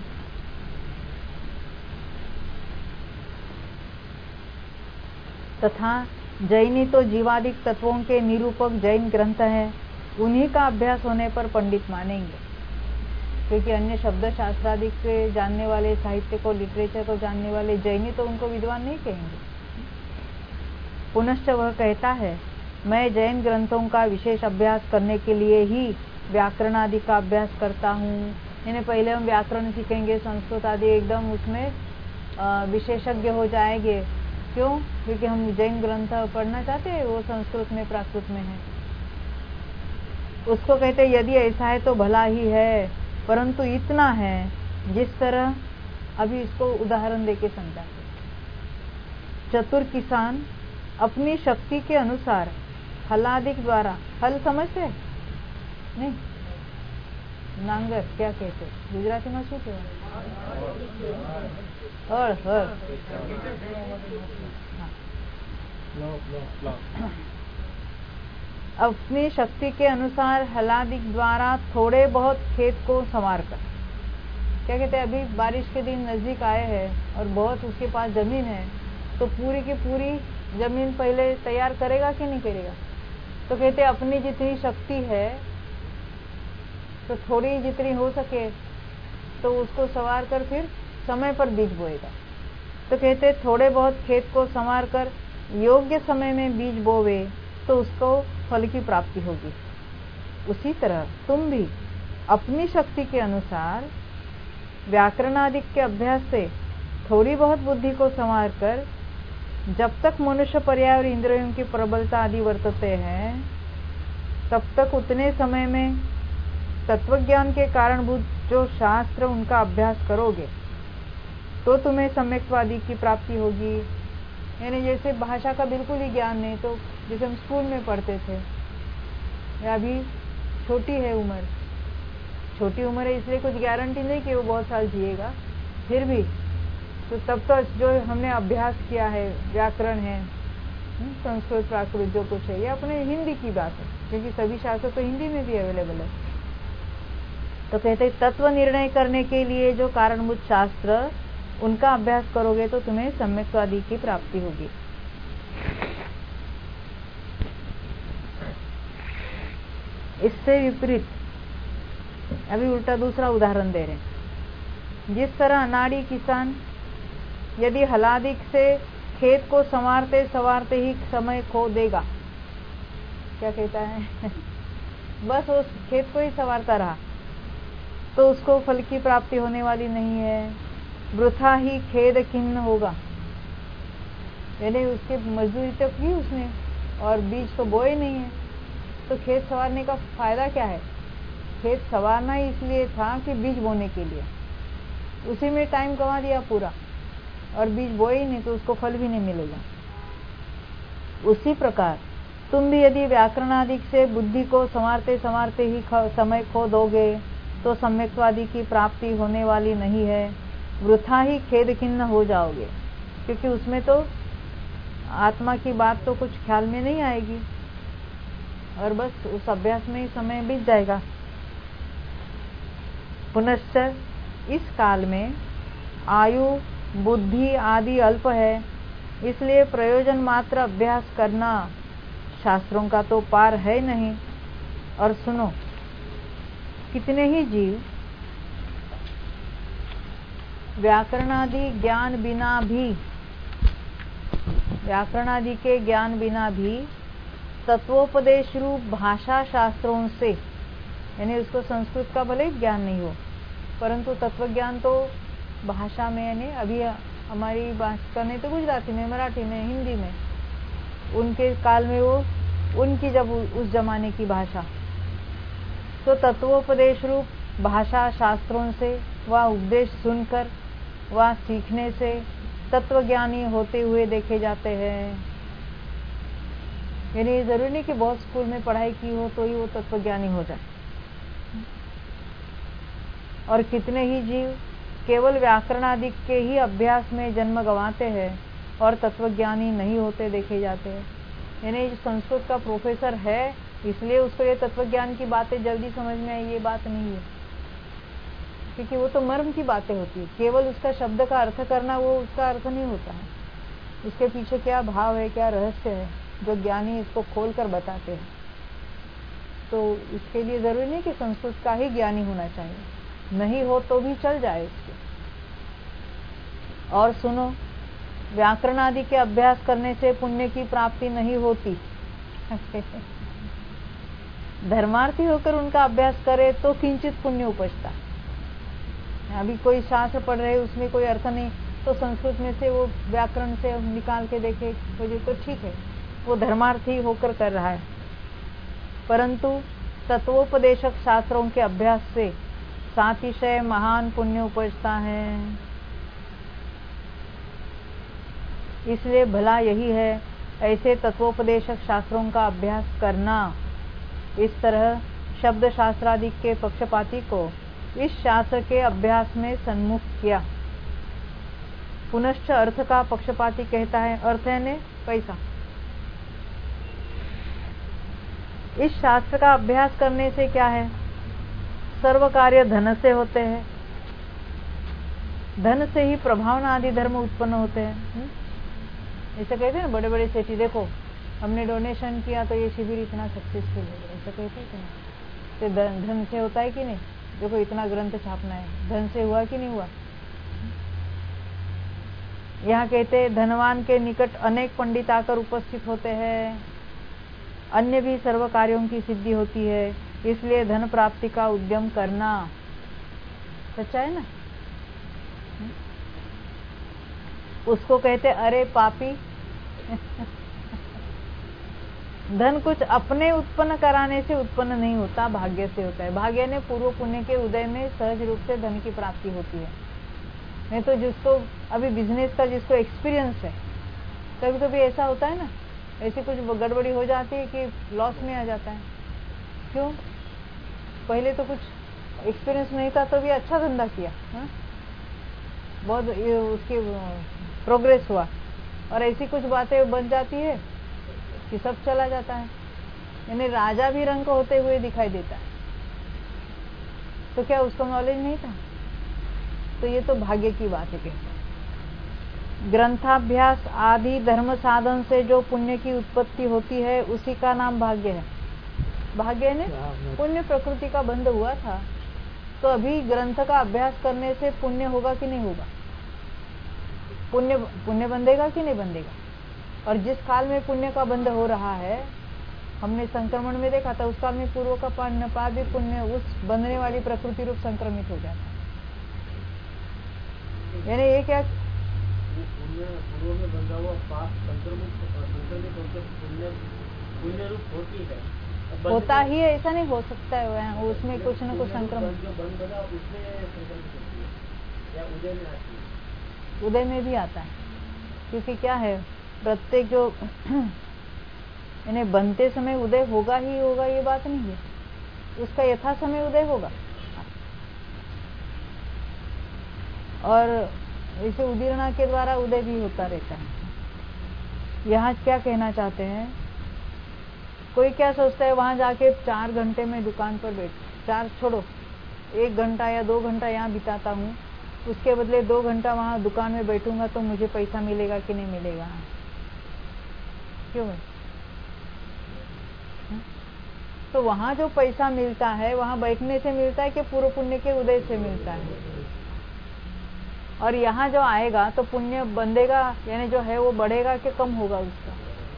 [SPEAKER 1] तथा जैनी तो जीवादिक तत्वों के निरूपक जैन ग्रंथ हैं, उन्हीं का अभ्यास होने पर पंडित मानेंगे, क्योंकि अन्य शब्द शास्त्रादिक के जानने वाले, साहित्य को, लिटरेचर को जानने वाले जैनी तो उनको विद्वान नहीं कहेंगे। पुनश्च वह कहता है मैं जैन ग्रंथों का विशेष अभ्यास करने के लिए ही व्याकरण आदि का अभ्यास करता हूँ। यानी पहले हम व्याकरण सीखेंगे, संस्कृत आदि एकदम उसमें विशेषज्ञ हो जाएंगे। क्यों? क्योंकि हम जैन ग्रंथ पढ़ना चाहते हैं, वो संस्कृत में, प्राकृत में है। उसको कहते यदि ऐसा है तो भला ही है, परंतु इतना है जिस तरह अभी इसको उदाहरण देके समझाते। चतुर किसान अपनी शक्ति के अनुसार हलादिक द्वारा, हल समझते नहीं, नांगर क्या कहते गुजराती में शू कहवाय? अपनी शक्ति के अनुसार हलादिक द्वारा थोड़े बहुत खेत को संवार कर, क्या कहते हैं, अभी बारिश के दिन नजदीक आए हैं और बहुत उसके पास जमीन है, तो पूरी की पूरी जमीन पहले तैयार करेगा कि नहीं करेगा? तो कहते अपनी जितनी शक्ति है तो थोड़ी जितनी हो सके तो उसको संवार कर फिर समय पर बीज बोएगा। तो कहते थोड़े बहुत खेत को संवार कर योग्य समय में बीज बोवे तो उसको फल की प्राप्ति होगी। उसी तरह तुम भी अपनी शक्ति के अनुसार व्याकरण आदि के अभ्यास से थोड़ी बहुत बुद्धि को संवार कर जब तक मनुष्य पर्याय और इंद्रियों की प्रबलता आदि वर्तते हैं, तब तक उतने समय में तत्वज्ञान के कारणभूत जो शास्त्र उनका अभ्यास करोगे तो तुम्हें सम्यक्त्वादि की प्राप्ति होगी। यानी जैसे भाषा का बिल्कुल ही ज्ञान नहीं, तो जैसे हम स्कूल में पढ़ते थे, या अभी छोटी है उम्र, छोटी उम्र है इसलिए कुछ गारंटी नहीं कि वो बहुत साल जिएगा, फिर भी तो तब तक जो हमने अभ्यास किया है, व्याकरण है, संस्कृत प्राकृत जो कुछ है, ये अपने हिंदी की बात है, क्योंकि सभी शास्त्र तो हिंदी में भी अवेलेबल है। तो कहते तत्व निर्णय करने के लिए जो कारणभूत शास्त्र उनका अभ्यास करोगे तो तुम्हें सम्यक्त्वादि की प्राप्ति होगी। इससे विपरीत अभी उल्टा दूसरा उदाहरण दे रहे हैं। जिस तरह अनाड़ी किसान यदि हलादिक से खेत को संवारते संवारते ही समय खो देगा, क्या कहता है बस उस खेत को ही संवारता रहा, तो उसको फल की प्राप्ति होने वाली नहीं है, वृथा ही खेद खिन्न होगा। यानी उसके मजदूरी तो की उसने और बीज तो बोए नहीं है, तो खेत संवारने का फायदा क्या है? खेत संवारना ही इसलिए था कि बीज बोने के लिए, उसी में टाइम गंवा दिया पूरा, और बीज बोए ही नहीं तो उसको फल भी नहीं मिलेगा। उसी प्रकार तुम भी यदि व्याकरणादि से बुद्धि को संवारते संवारते ही समय खो दोगे तो सम्यक्त्वादि की प्राप्ति होने वाली नहीं है, वृथा ही खेद खिन्न हो जाओगे, क्योंकि उसमें तो आत्मा की बात तो कुछ ख्याल में नहीं आएगी और बस उस अभ्यास में ही समय बीत जाएगा। पुनश्च इस काल में आयु बुद्धि आदि अल्प है, इसलिए प्रयोजन मात्र अभ्यास करना शास्त्रों का तो पार है नहीं। और सुनो, कितने ही जीव व्याकरणादि ज्ञान बिना भी, व्याकरणादि के ज्ञान बिना भी तत्वोपदेश रूप भाषा शास्त्रों से, यानी उसको संस्कृत का भले ज्ञान नहीं हो, परंतु तत्वज्ञान तो भाषा में, यानी अभी हमारी भाषा नहीं तो गुजराती में, मराठी में, हिंदी में, उनके काल में वो उनकी जब उस जमाने की भाषा, तो तत्वोपदेश रूप भाषा शास्त्रों से वह उपदेश सुनकर वह सीखने से तत्वज्ञानी होते हुए देखे जाते हैं। यानी जरूरी नहीं कि बहुत स्कूल में पढ़ाई की हो तो ही वो तत्वज्ञानी हो जाए। और कितने ही जीव केवल व्याकरण आदि के ही अभ्यास में जन्म गंवाते हैं और तत्वज्ञानी नहीं होते देखे जाते हैं। यानी संस्कृत का प्रोफेसर है इसलिए उसको ये तत्वज्ञान की बातें जल्दी समझ में आई, ये बात नहीं है, क्योंकि वो तो मर्म की बातें होती है। केवल उसका शब्द का अर्थ करना वो उसका अर्थ नहीं होता है, उसके पीछे क्या भाव है, क्या रहस्य है, जो ज्ञानी इसको खोल कर बताते हैं। तो इसके लिए जरूरी नहीं कि संस्कृत का ही ज्ञानी होना चाहिए, नहीं हो तो भी चल जाए इसके। और सुनो, व्याकरण आदि के अभ्यास करने से पुण्य की प्राप्ति नहीं होती। धर्मार्थी होकर उनका अभ्यास करे तो किंचित पुण्य उपजता। अभी कोई शास्त्र पढ़ रहे उसमें कोई अर्थ नहीं, तो संस्कृत में से वो व्याकरण से निकाल के देखे तो ठीक है, वो धर्मार्थी होकर कर रहा है। परंतु तत्वोपदेशक शास्त्रों के अभ्यास से सातिशय महान पुण्य उपजता है। इसलिए भला यही है ऐसे तत्वोपदेशक शास्त्रों का अभ्यास करना। इस तरह शब्द शास्त्र आदि के पक्षपाती को इस शास्त्र के अभ्यास में सन्मुख किया। पुनश्च अर्थ का पक्षपाती कहता है, अर्थ है पैसा। इस शास्त्र का अभ्यास करने से क्या है, सर्व कार्य धन से होते हैं, धन से ही प्रभावना आदि धर्म उत्पन्न होते हैं। ऐसा कहते हैं ना बड़े बड़े सेठी, देखो हमने डोनेशन किया तो ये शिविर इतना सक्सेसफुल हो गया, ऐसा कहते हैं कि नहीं? तो धन से होता है कि नहीं? देखो इतना ग्रंथ छापना है, धन से हुआ कि नहीं हुआ? यहाँ कहते धनवान के निकट अनेक पंडित आकर उपस्थित होते हैं, अन्य भी सर्व कार्यों की सिद्धि होती है, इसलिए धन प्राप्ति का उद्यम करना। सच्चा है ना? उसको कहते अरे पापी, धन कुछ अपने उत्पन्न कराने से उत्पन्न नहीं होता, भाग्य से होता है। भाग्य ने पूर्व पुण्य के उदय में सहज रूप से धन की प्राप्ति होती है। नहीं तो जिसको अभी बिजनेस का जिसको एक्सपीरियंस है, कभी कभी ऐसा होता है ना, ऐसी कुछ गड़बड़ी हो जाती है कि लॉस में आ जाता है। क्यों? पहले तो कुछ एक्सपीरियंस नहीं था तो भी अच्छा धंधा किया, बहुत उसकी प्रोग्रेस हुआ, और ऐसी कुछ बातें बन जाती है कि सब चला जाता है। यानी राजा भी रंग होते हुए दिखाई देता है। तो क्या उसको नॉलेज नहीं था? तो ये तो भाग्य की बात है। ग्रंथाभ्यास आदि धर्म साधन से जो पुण्य की उत्पत्ति होती है उसी का नाम भाग्य है। भाग्य ने पुण्य प्रकृति का बंध हुआ था, तो अभी ग्रंथ का अभ्यास करने से पुण्य होगा कि नहीं होगा? पुण्य बंधेगा कि नहीं बंधेगा? और जिस काल में पुण्य का बंध हो रहा है, हमने संक्रमण में देखा था, उस काल में पूर्व का पाप भी पुण्य उस बंधने वाली प्रकृति रूप संक्रमित हो जाता है। यानी ये क्या,
[SPEAKER 2] पूर्व में बंधा हुआ पाप संक्रमित होकर पुण्य रूप होती है,
[SPEAKER 1] होता ही है, ऐसा नहीं हो सकता है। उसमें कुछ न कुछ संक्रमण
[SPEAKER 2] जो बंध बना उसमें संक्रमित होती है या उदय में आती है?
[SPEAKER 1] उदय में भी आता है, क्योंकि क्या है, प्रत्येक जो यानी बनते समय उदय होगा ही होगा, ये बात नहीं है, उसका यथा समय उदय होगा। और इसे उदीर्णा के द्वारा उदय भी होता रहता है। यहाँ क्या कहना चाहते हैं, कोई क्या सोचता है वहां जाके 4 घंटे में दुकान पर बैठ, 4 छोड़ो 1 घंटा या 2 घंटा यहाँ बिताता हूँ, उसके बदले 2 घंटा वहां दुकान में बैठूंगा तो मुझे पैसा मिलेगा कि नहीं मिलेगा? क्यों भाई? तो वहां जो पैसा मिलता है वहां बैठने से मिलता है कि पूर्व पुण्य के उदय से मिलता है? और यहाँ जो आएगा तो पुण्य बंधेगा, यानी जो है वो बढ़ेगा कि कम होगा उसका?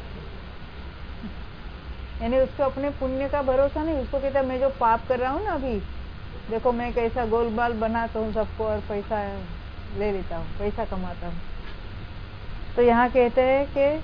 [SPEAKER 1] यानी उसको अपने पुण्य का भरोसा नहीं। उसको कहता है मैं जो पाप कर रहा हूँ ना, अभी देखो मैं कैसा गोलमाल बनाता हूँ सबको और पैसा ले लेता हूँ, पैसा कमाता हूँ। तो यहाँ कहते हैं कि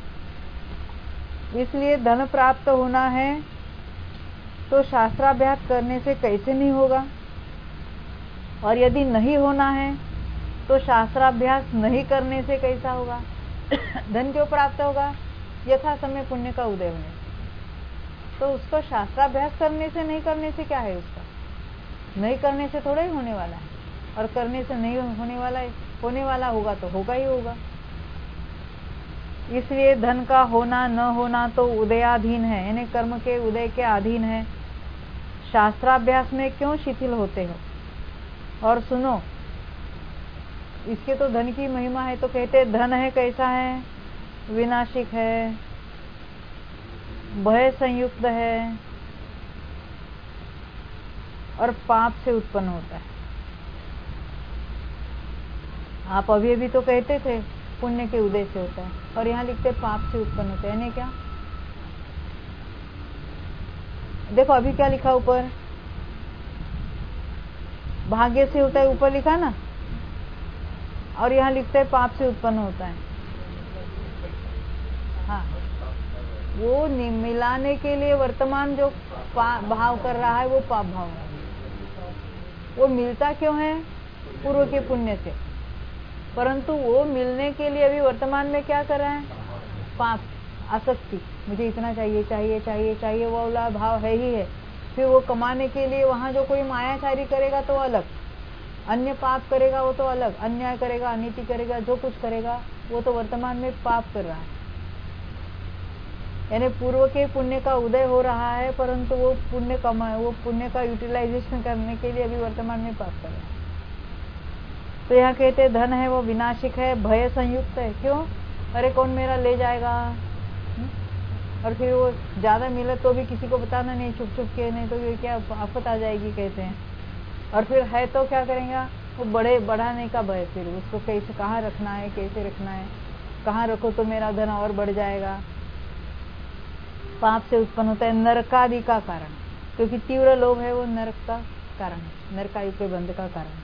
[SPEAKER 1] इसलिए धन प्राप्त होना है तो शास्त्राभ्यास करने से कैसे नहीं होगा, और यदि नहीं होना है तो शास्त्राभ्यास नहीं करने से कैसा होगा? धन क्यों प्राप्त होगा? यथा समय पुण्य का उदय होने। तो उसको शास्त्राभ्यास करने से नहीं करने से क्या है? उसका नहीं करने से थोड़ा ही होने वाला है, और करने से नहीं होने वाला है। होने वाला होगा तो होगा ही होगा। इसलिए धन का होना न होना तो उदयाधीन है, यानी कर्म के उदय के अधीन है। शास्त्राभ्यास में क्यों शिथिल होते हो? और सुनो, इसके तो धन की महिमा है, तो कहते धन है कैसा है? विनाशिक है, भय संयुक्त है, और पाप से उत्पन्न होता है। आप अभी तो कहते थे पुण्य के उदय से होता है, और यहाँ लिखते पाप से उत्पन्न होता है। यानी क्या? देखो अभी क्या लिखा ऊपर, भाग्य से होता है ऊपर लिखा ना, और यहाँ लिखते हैं पाप से उत्पन्न होता है। हाँ, वो मिलाने के लिए वर्तमान जो भाव कर रहा है वो पाप भाव है। वो मिलता क्यों है? पूर्व के पुण्य से, परंतु वो मिलने के लिए अभी वर्तमान में क्या कर रहा है? पाप, आसक्ति, मुझे इतना चाहिए चाहिए चाहिए चाहिए, वो वाला भाव है ही है। फिर वो कमाने के लिए वहां जो कोई मायाचारी करेगा तो अलग, अन्य पाप करेगा वो तो अलग, अन्याय करेगा, अनीति करेगा, जो कुछ करेगा वो तो वर्तमान में पाप कर रहा है। यानी पूर्व के पुण्य का उदय हो रहा है, परंतु वो पुण्य कमाए, वो पुण्य का यूटिलाइजेशन करने के लिए अभी वर्तमान में पाप कर रहा है। तो यहाँ कहते धन है वो विनाशिक है, भय संयुक्त है। क्यों? अरे कौन मेरा ले जाएगा, और फिर वो ज्यादा मिले तो भी किसी को बताना नहीं, छुप छुप के, नहीं तो ये क्या आफत आ जाएगी कहते हैं। और फिर है तो क्या करेंगे? वो बढ़ाने का भय, फिर उसको कैसे, कहाँ रखना है, कैसे रखना है, कहाँ रखो तो मेरा धन और बढ़ जाएगा। पाप से उत्पन्न होता है नरकादि का कारण, क्योंकि तीव्र लोभ है वो नरक का कारण, नरकायु के बंध का कारण।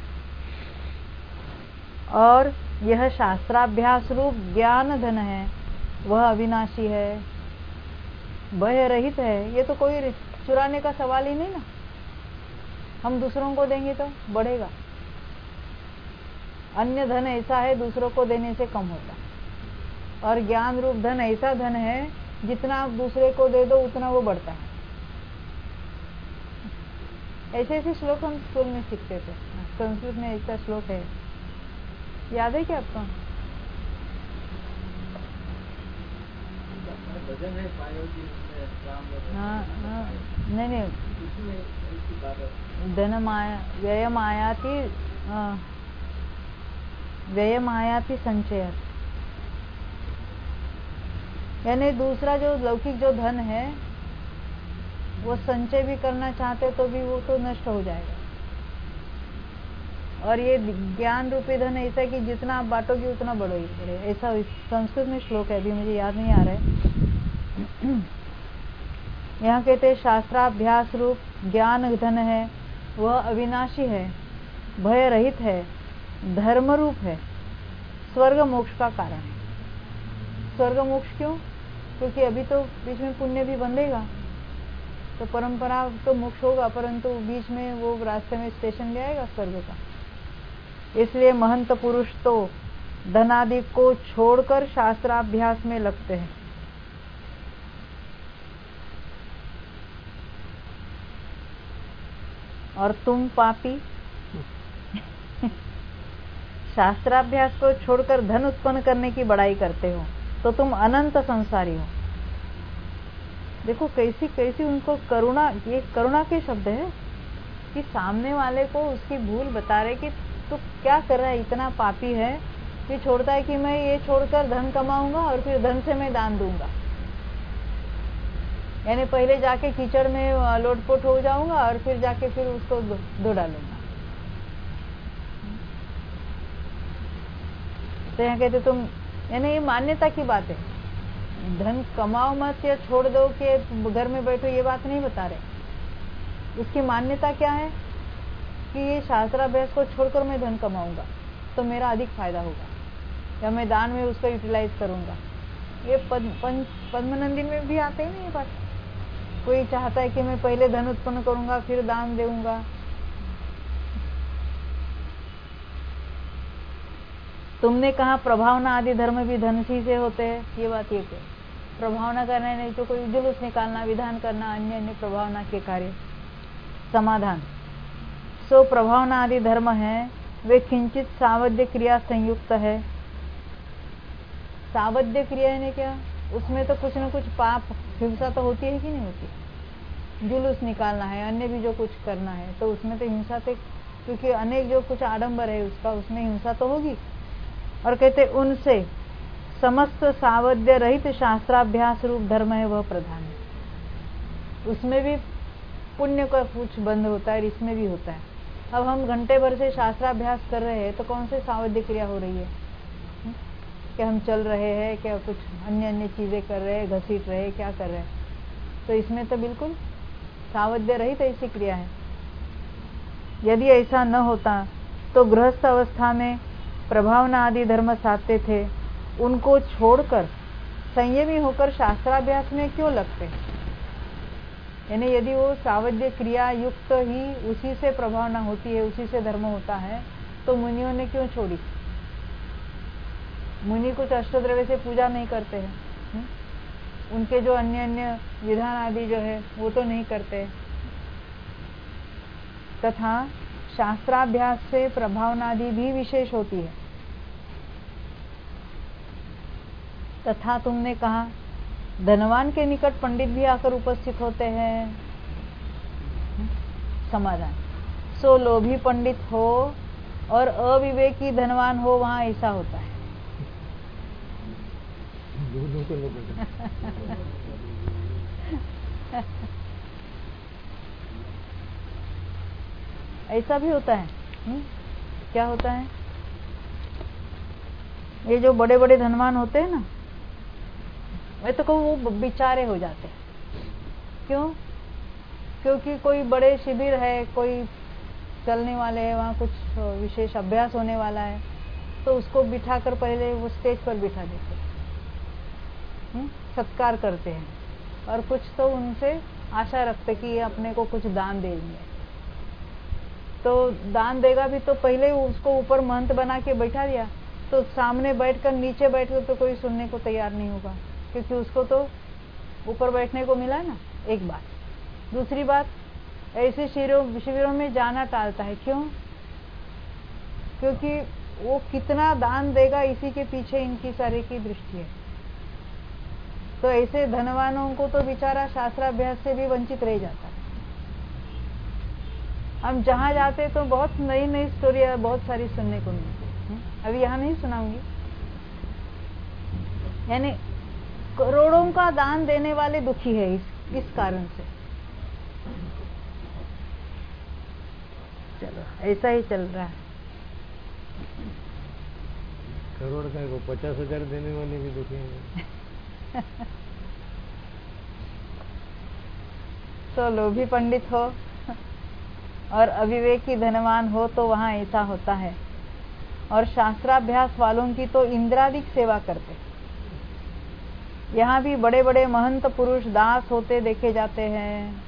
[SPEAKER 1] और यह शास्त्राभ्यास रूप ज्ञान धन है, वह अविनाशी है, भय रहित है। ये तो कोई चुराने का सवाल ही नहीं ना। हम दूसरों को देंगे तो बढ़ेगा। अन्य धन ऐसा है दूसरों को देने से कम होता है, और ज्ञान रूप धन ऐसा धन है जितना आप दूसरे को दे दो उतना वो बढ़ता है। ऐसे ऐसे श्लोक हम स्कूल में सीखते थे। संस्कृत में ऐसा श्लोक है, याद है क्या आपको? हाँ हाँ, नहीं, व्ययमायाति संचयात्, यानी दूसरा जो लौकिक जो धन है वो संचय भी करना चाहते तो भी वो तो नष्ट हो जाएगा। और ये ज्ञान रूपी धन ऐसा कि जितना आप बांटोगे उतना बढ़ोगे। ऐसा संस्कृत में श्लोक है, अभी मुझे याद नहीं आ रहा है। यहाँ कहते हैं शास्त्राभ्यास रूप ज्ञान धन है, वह अविनाशी है, भय रहित है, धर्म रूप है, स्वर्ग मोक्ष का कारण है। स्वर्ग मोक्ष क्यों? क्योंकि अभी तो बीच में पुण्य भी बंधेगा, तो परंपरा तो मोक्ष होगा, परंतु बीच में वो रास्ते में स्टेशन ले आएगा स्वर्ग का। इसलिए महंत पुरुष तो धनादि को छोड़कर शास्त्राभ्यास में लगते हैं। और तुम पापी शास्त्राभ्यास को छोड़कर धन उत्पन्न करने की बड़ाई करते हो, तो तुम अनंत संसारी हो। देखो कैसी कैसी उनको करुणा, ये करुणा के शब्द है कि सामने वाले को उसकी भूल बता रहे कि तू क्या कर रहा है, इतना पापी है कि छोड़ता है कि मैं ये छोड़कर धन कमाऊंगा और फिर धन से मैं दान दूंगा। यानी पहले जाके कीचड़ में लोटपोट हो जाऊंगा और फिर जाके फिर उसको धो डालूंगा। तो यहाँ कहते तुम, यानी ये मान्यता की बात है, धन कमाओ मत या छोड़ दो कि घर में बैठो, ये बात नहीं बता रहे। उसकी मान्यता क्या है कि ये शास्त्राभ्यास को छोड़कर मैं धन कमाऊंगा तो मेरा अधिक फायदा होगा, या मैं दान में उसको यूटिलाइज करूंगा। ये पद्मनंदी में भी आते हैं ना ये बात। कोई चाहता है कि मैं पहले धन उत्पन्न करूंगा फिर दान दूंगा। तुमने कहा प्रभावना आदि धर्म भी धन से होते हैं, ये बात ये कह, प्रभावना करना नहीं तो कोई जुलूस निकालना, विधान करना, अन्य अन्य प्रभावना के कार्य। समाधान, सो प्रभावना आदि धर्म है वे किंचित सावध्य क्रिया संयुक्त है। सावध्य क्रिया ने क्या, उसमें तो कुछ न कुछ पाप हिंसा तो होती है कि नहीं होती। जुलूस निकालना है, अन्य भी जो कुछ करना है, तो उसमें तो हिंसा तो, क्योंकि अनेक जो कुछ आडंबर है उसका, उसमें हिंसा तो होगी। और कहते उनसे समस्त सावध्य रहित शास्त्राभ्यास रूप धर्म है वह प्रधान है। उसमें भी पुण्य का कुछ बंध होता है, इसमें भी होता है। अब हम घंटे भर से शास्त्राभ्यास कर रहे हैं तो कौन से सावध्य क्रिया हो रही है? क्या हम चल रहे हैं, क्या कुछ अन्य अन्य चीजें कर रहे हैं, घसीट रहे हैं, क्या कर रहे हैं? तो इसमें तो बिल्कुल सावध्य रहित ऐसी क्रिया है। यदि ऐसा न होता तो गृहस्थ अवस्था में प्रभावना आदि धर्म साधते थे, उनको छोड़कर संयमी होकर शास्त्राभ्यास में क्यों लगते? यानी यदि वो सावध्य क्रिया युक्त ही उसी से प्रभावना होती है, उसी से धर्म होता है, तो मुनियों ने क्यों छोड़ी? मुनि कुछ अष्टद्रव्य से पूजा नहीं करते हैं, उनके जो अन्य अन्य विधान आदि जो है वो तो नहीं करते। तथा शास्त्राभ्यास से प्रभावनादि भी विशेष होती है। तथा तुमने कहा धनवान के निकट पंडित भी आकर उपस्थित होते हैं। समाधान, सो लोभी पंडित हो और अविवेकी धनवान हो, वहां ऐसा होता है। ऐसा भी होता है। क्या होता है? ये जो बड़े बड़े धनवान होते हैं ना, मैं तो कहूँ वो बेचारे हो जाते हैं। क्यों? क्योंकि कोई बड़े शिविर है, कोई चलने वाले हैं, वहाँ कुछ विशेष अभ्यास होने वाला है, तो उसको बिठाकर पहले वो स्टेज पर बिठा देते। सत्कार करते हैं, और कुछ तो उनसे आशा रखते कि ये अपने को कुछ दान देंगे। तो दान देगा भी तो पहले उसको ऊपर महंत बना के बैठा दिया, तो सामने बैठकर नीचे बैठकर तो कोई सुनने को तैयार नहीं होगा, क्योंकि उसको तो ऊपर बैठने को मिला है ना, एक बात। दूसरी बात, ऐसे शिविरों में जाना टालता है। क्यों? क्योंकि वो कितना दान देगा इसी के पीछे इनकी सारी की दृष्टि है। तो ऐसे धनवानों को तो बेचारा शास्त्राभ्यास से भी वंचित रह जाता है। हम जहाँ जाते तो बहुत नई नई स्टोरी बहुत सारी सुनने को मिलती है। अभी यहाँ नहीं सुनाऊंगी। यानी करोड़ों का दान देने वाले दुखी है इस कारण से। चलो, ऐसा ही चल रहा है।
[SPEAKER 2] करोड़ का को 50,000 देने वाले भी दुखी हैं।
[SPEAKER 1] तो लोभी पंडित हो और अविवेकी धनवान हो तो वहाँ ऐसा होता है। और शास्त्राभ्यास वालों की तो इंद्रादिक सेवा करते। यहाँ भी बड़े बड़े महंत पुरुष दास होते देखे जाते हैं।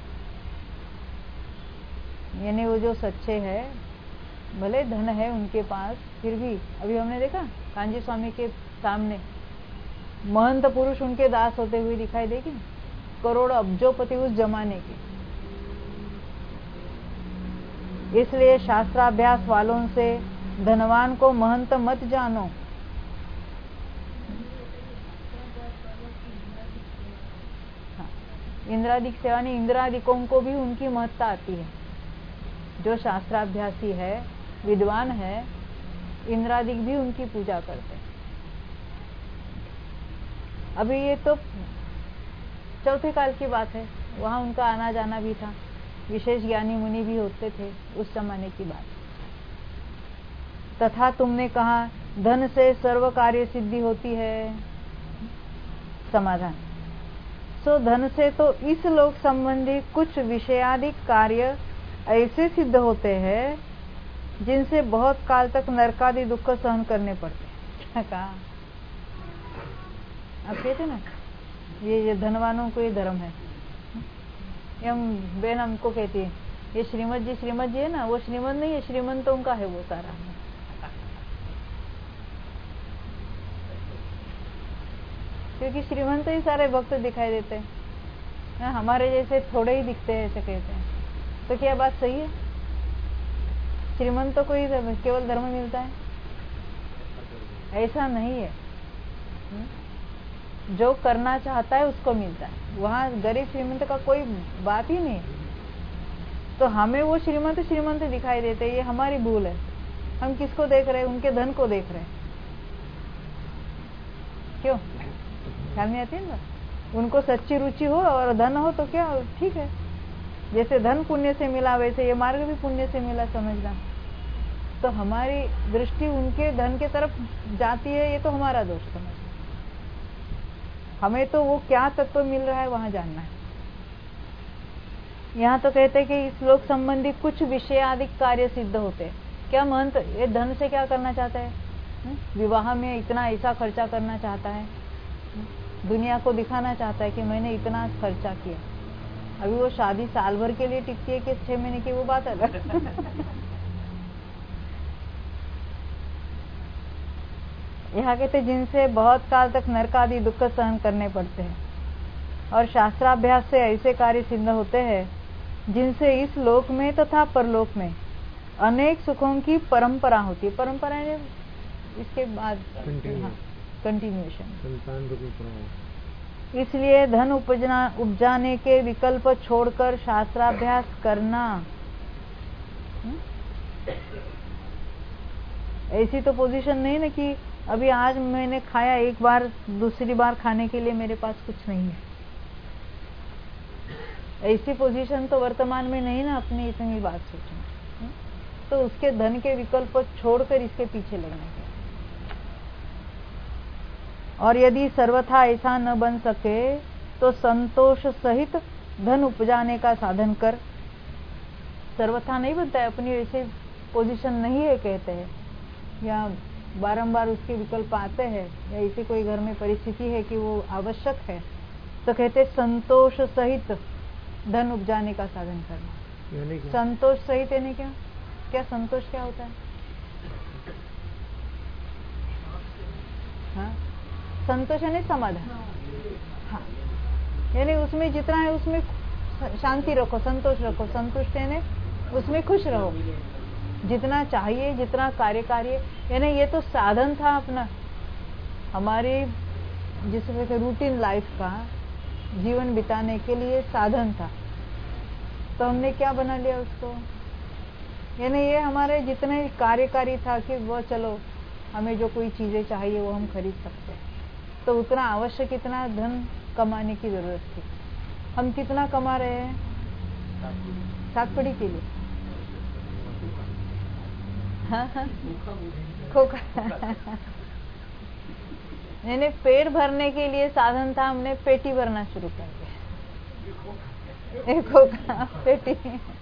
[SPEAKER 1] यानी वो जो सच्चे हैं, भले धन है उनके पास, फिर भी अभी हमने देखा कांजी स्वामी के सामने महंत पुरुष उनके दास होते हुए दिखाई देगी। करोड़ अब्जोपति उस जमाने के। इसलिए शास्त्राभ्यास वालों से धनवान को महंत मत जानो। इंद्रादिक सेवा नहीं, इंद्रादिकों को भी उनकी महत्ता आती है। जो शास्त्राभ्यासी है, विद्वान है, इंद्रादिक भी उनकी पूजा करते हैं। अभी ये तो चौथे काल की बात है, वहां उनका आना जाना भी था। विशेष ज्ञानी मुनि भी होते थे उस जमाने की बात। तथा तुमने कहा धन से सर्व कार्य सिद्धि होती है। समाधान, सो धन से तो इस लोक संबंधी कुछ विषयादिक कार्य ऐसे सिद्ध होते हैं जिनसे बहुत काल तक नरकादि दुख सहन करने पड़ते हैं। क्या कहा? आप कहते ना, ये धनवानों को ये धर्म है। हम बहन हमको कहती है, ये श्रीमत जी है ना, वो श्रीमत नहीं है, श्रीमंतों का है वो सारा। क्योंकि श्रीमंत ही सारे भक्त दिखाई देते हैं, हमारे जैसे थोड़े ही दिखते हैं, ऐसे कहते हैं। तो क्या बात सही है? श्रीमंतों को ही केवल धर्म मिलता है? ऐसा नहीं है। जो करना चाहता है उसको मिलता है। वहाँ गरीब श्रीमंत का कोई बात ही नहीं। तो हमें वो श्रीमंत दिखाई देते, ये हमारी भूल है। हम किसको देख रहे हैं? उनके धन को देख रहे हैं। क्यों? ख्याल नहीं आती है ना? उनको सच्ची रुचि हो और धन हो तो क्या ठीक है। जैसे धन पुण्य से मिला, वैसे ये मार्ग भी पुण्य से मिला, समझना। तो हमारी दृष्टि उनके धन के तरफ जाती है, ये तो हमारा दोष समझ। हमें तो वो क्या तत्व मिल रहा है वहां जानना है। यहाँ तो कहते हैं कि इस लोक संबंधी कुछ विषयादिक कार्य सिद्ध होते हैं। क्या महंत ये धन से क्या करना चाहता है? विवाह में इतना ऐसा खर्चा करना चाहता है, दुनिया को दिखाना चाहता है कि मैंने इतना खर्चा किया। अभी वो शादी साल भर के लिए टिकती है कि 6 महीने की, वो बात अलग। यहाँ कहते जिनसे बहुत काल तक नरकादि दुख सहन करने पड़ते हैं। और शास्त्राभ्यास से ऐसे कार्य सिद्ध होते हैं जिनसे इस लोक में तथा परलोक में अनेक सुखों की परंपरा होती है। परंपरा है इसके बाद कंटिन्यूएशन। इसलिए धन उपजाने के विकल्प छोड़कर शास्त्राभ्यास करना। ऐसी तो पोजीशन नहीं ना कि अभी आज मैंने खाया एक बार, दूसरी बार खाने के लिए मेरे पास कुछ नहीं है। ऐसी पोजीशन तो वर्तमान में नहीं ना, अपनी इतनी बात सोचना। तो उसके धन के विकल्प छोड़कर इसके पीछे लगना है। और यदि सर्वथा ऐसा न बन सके तो संतोष सहित धन उपजाने का साधन कर। सर्वथा नहीं बनता है, अपनी ऐसी पोजीशन नहीं है कहते हैं, या बारंबार उसके विकल्प आते हैं या ऐसी कोई घर में परिस्थिति है कि वो आवश्यक है, तो कहते संतोष सहित धन उपजाने का साधन करना। संतोष सहित यानी क्या? क्या संतोष क्या होता है? हाँ, संतोष यानी समाधान। हाँ, यानी उसमें जितना है उसमें शांति रखो, संतोष रखो। संतुष्ट यानी उसमें खुश रहो, जितना चाहिए, जितना कार्य यानी ये तो साधन था अपना, हमारे जिसे कहते रूटीन लाइफ का जीवन बिताने के लिए साधन था, तो हमने क्या बना लिया उसको? यानी ये हमारे जितने कार्यकारी था कि वो चलो हमें जो कोई चीजें चाहिए वो हम खरीद सकते हैं, तो उतना आवश्यक इतना धन कमाने की जरूरत थी। हम कितना कमा रहे हैं? 7 पड़ी के लिए। हाँ, खोखा यानी पेट भरने के लिए साधन था, हमने पेटी भरना शुरू कर दिया। खोखा पेटी।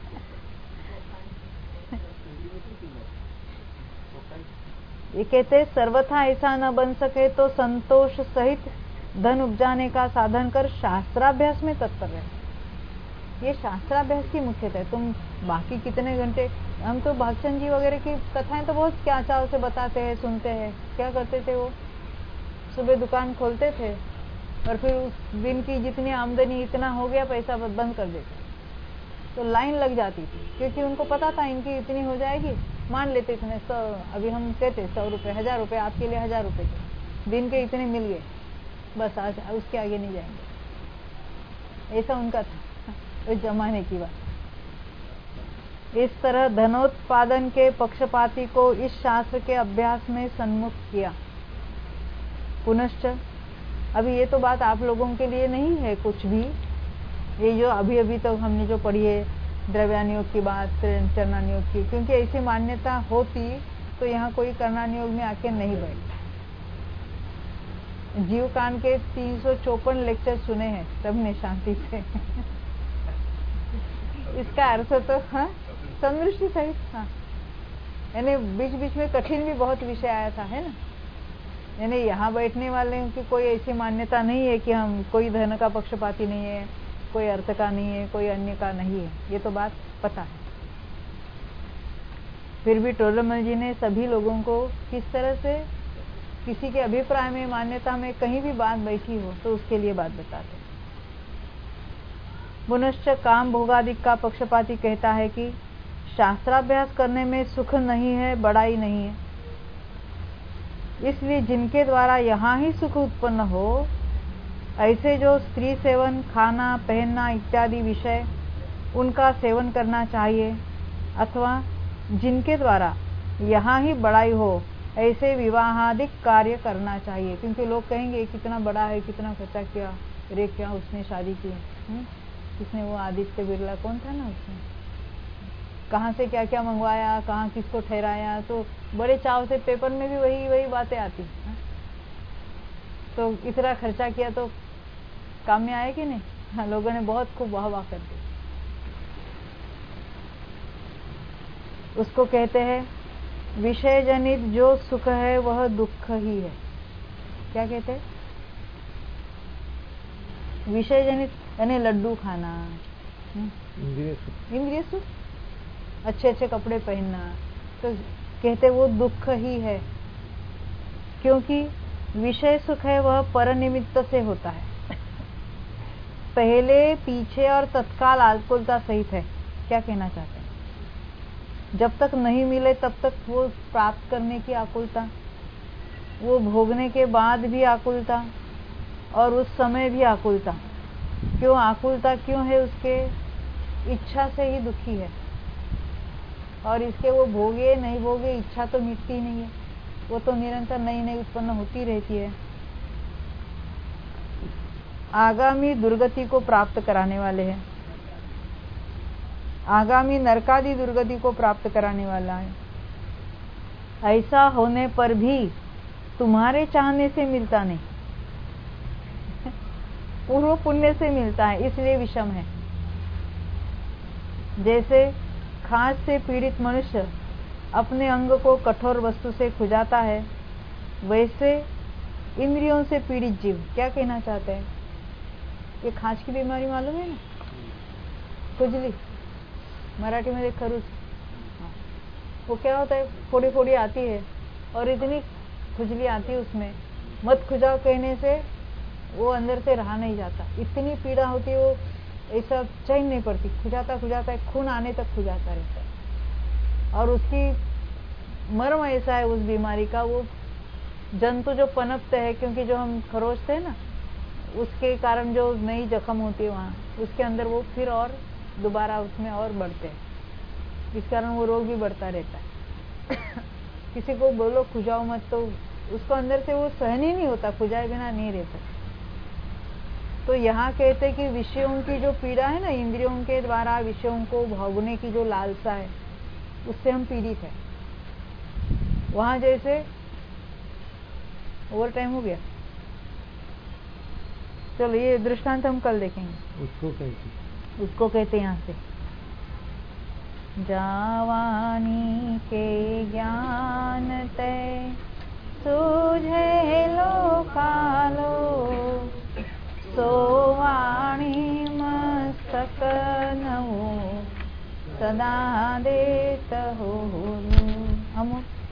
[SPEAKER 1] ये कहते सर्वथा ऐसा न बन सके तो संतोष सहित धन उपजाने का साधन कर शास्त्राभ्यास में तत्पर रहे। ये शास्त्राभ्यास की मुख्यता है। तुम बाकी कितने घंटे, हम तो भागचंद जी वगैरह की कथाएं तो बहुत क्या चाव से बताते हैं, सुनते हैं। क्या करते थे वो? सुबह दुकान खोलते थे और फिर उस दिन की जितनी आमदनी इतना हो गया पैसा बंद कर देते, तो लाइन लग जाती थी, क्योंकि उनको पता था इनकी इतनी हो जाएगी। मान लेते इतने 100, अभी हम कहते 100 रुपए, 1000 रुपए, आपके लिए 1000 रुपए के दिन के इतने मिल गए, बस आज उसके आगे नहीं जाएंगे। ऐसा उनका था उस जमाने की बात। इस तरह धनोत्पादन के पक्षपाती को इस शास्त्र के अभ्यास में सन्मुख किया। पुनश्च अभी ये तो बात आप लोगों के लिए नहीं है कुछ भी, ये जो अभी तो हमने जो पढ़ी है द्रव्यानुयोग की बात, चरणानुयोग की, क्योंकि ऐसी मान्यता होती तो यहाँ कोई कर्णानुयोग में आके नहीं बैठता। जीव कांड के 354 लेक्चर सुने हैं सबने शांति से। इसका अर्थ तो हाँ, समदृष्टि सहित। हाँ, यानी बीच बीच में कठिन भी बहुत विषय आया था, है ना। यानी यहाँ बैठने वाले की कोई ऐसी मान्यता नहीं है कि हम कोई धन का पक्षपाती नहीं है, कोई अर्थ का नहीं है, कोई अन्य का नहीं है, ये तो बात पता है। फिर भी टोडरमल जी ने सभी लोगों को किस तरह से किसी के अभिप्राय में, मान्यता में कहीं भी बात बैठी हो तो उसके लिए बात बताते। पुनश्च काम भोगादिक का पक्षपाती कहता है कि शास्त्राभ्यास करने में सुख नहीं है, बड़ाई नहीं है, इसलिए जिनके द्वारा यहाँ ही सुख उत्पन्न हो, ऐसे जो स्त्री सेवन, खाना पहनना इत्यादि विषय, उनका सेवन करना चाहिए, अथवा जिनके द्वारा यहाँ ही बड़ाई हो, ऐसे विवाहादिक कार्य करना चाहिए। क्योंकि लोग कहेंगे कितना बड़ा है, कितना खर्चा किया, अरे क्या उसने शादी की, किसने, वो आदित्य बिरला कौन था ना, उसने कहाँ से क्या क्या मंगवाया, कहाँ किसको ठहराया, तो बड़े चाव से पेपर में भी वही बातें आती। तो इतना खर्चा किया तो काम में आया कि नहीं? हाँ, लोगों ने बहुत खूब वाह वाह कर दी। उसको कहते हैं विषय जनित जो सुख है वह दुख ही है। क्या कहते हैं? विषय जनित यानी लड्डू खाना, इंद्रिय सुख, अच्छे अच्छे कपड़े पहनना, तो कहते वो दुख ही है, क्योंकि विषय सुख है वह पर निमित्त से होता है, पहले पीछे और तत्काल आकुलता सहित है। क्या कहना चाहते हैं? जब तक नहीं मिले तब तक वो प्राप्त करने की आकुलता, वो भोगने के बाद भी आकुलता, और उस समय भी आकुलता। क्यों आकुलता क्यों है? उसके इच्छा से ही दुखी है, और इसके वो भोगे नहीं भोगे इच्छा तो मिटती नहीं है, वो तो निरंतर नई नई उत्पन्न होती रहती है। आगामी दुर्गति को प्राप्त कराने वाले हैं, आगामी नरकादि दुर्गति को प्राप्त कराने वाला है। ऐसा होने पर भी तुम्हारे चाहने से मिलता नहीं, पूर्व पुण्य से मिलता है, इसलिए विषम है। जैसे खांस से पीड़ित मनुष्य अपने अंग को कठोर वस्तु से खुजाता है वैसे इंद्रियों से पीड़ित जीव क्या कहना चाहते हैं? ये खांच की बीमारी मालूम है ना, खुजली, मराठी में खरूच। वो क्या होता है, फोड़ी फोड़ी आती है और इतनी खुजली आती है उसमें, मत खुजाओ कहने से वो अंदर से रहा नहीं जाता, इतनी पीड़ा होती है, वो ऐसा चैन नहीं पड़ती, खुजाता खुजाता है, खून आने तक खुजाता रहता है। और उसकी मर्म ऐसा है उस बीमारी का, वो जंतु जो पनपते हैं, क्योंकि जो हम खरोचते हैं ना, उसके कारण जो नई जख्म होती है वहाँ, उसके अंदर वो फिर और दोबारा उसमें और बढ़ते हैं, इस कारण वो रोग भी बढ़ता रहता है। किसी को बोलो खुजाओ मत, तो उसको अंदर से वो सहन ही नहीं होता, खुजाए बिना नहीं रहता। तो यहाँ कहते कि विषयों की जो पीड़ा है ना, इंद्रियों के द्वारा विषयों को भोगने की जो लालसा है, उससे हम पीड़ित है। वहां जैसे ओवर टाइम हो गया, चलो ये दृष्टांत हम कल देखेंगे। उसको कहते यहाँ से, जावानी के ज्ञान तय सूझे लोकालो, सोवाणी मस्तक नवो सदा देत हो। अमुक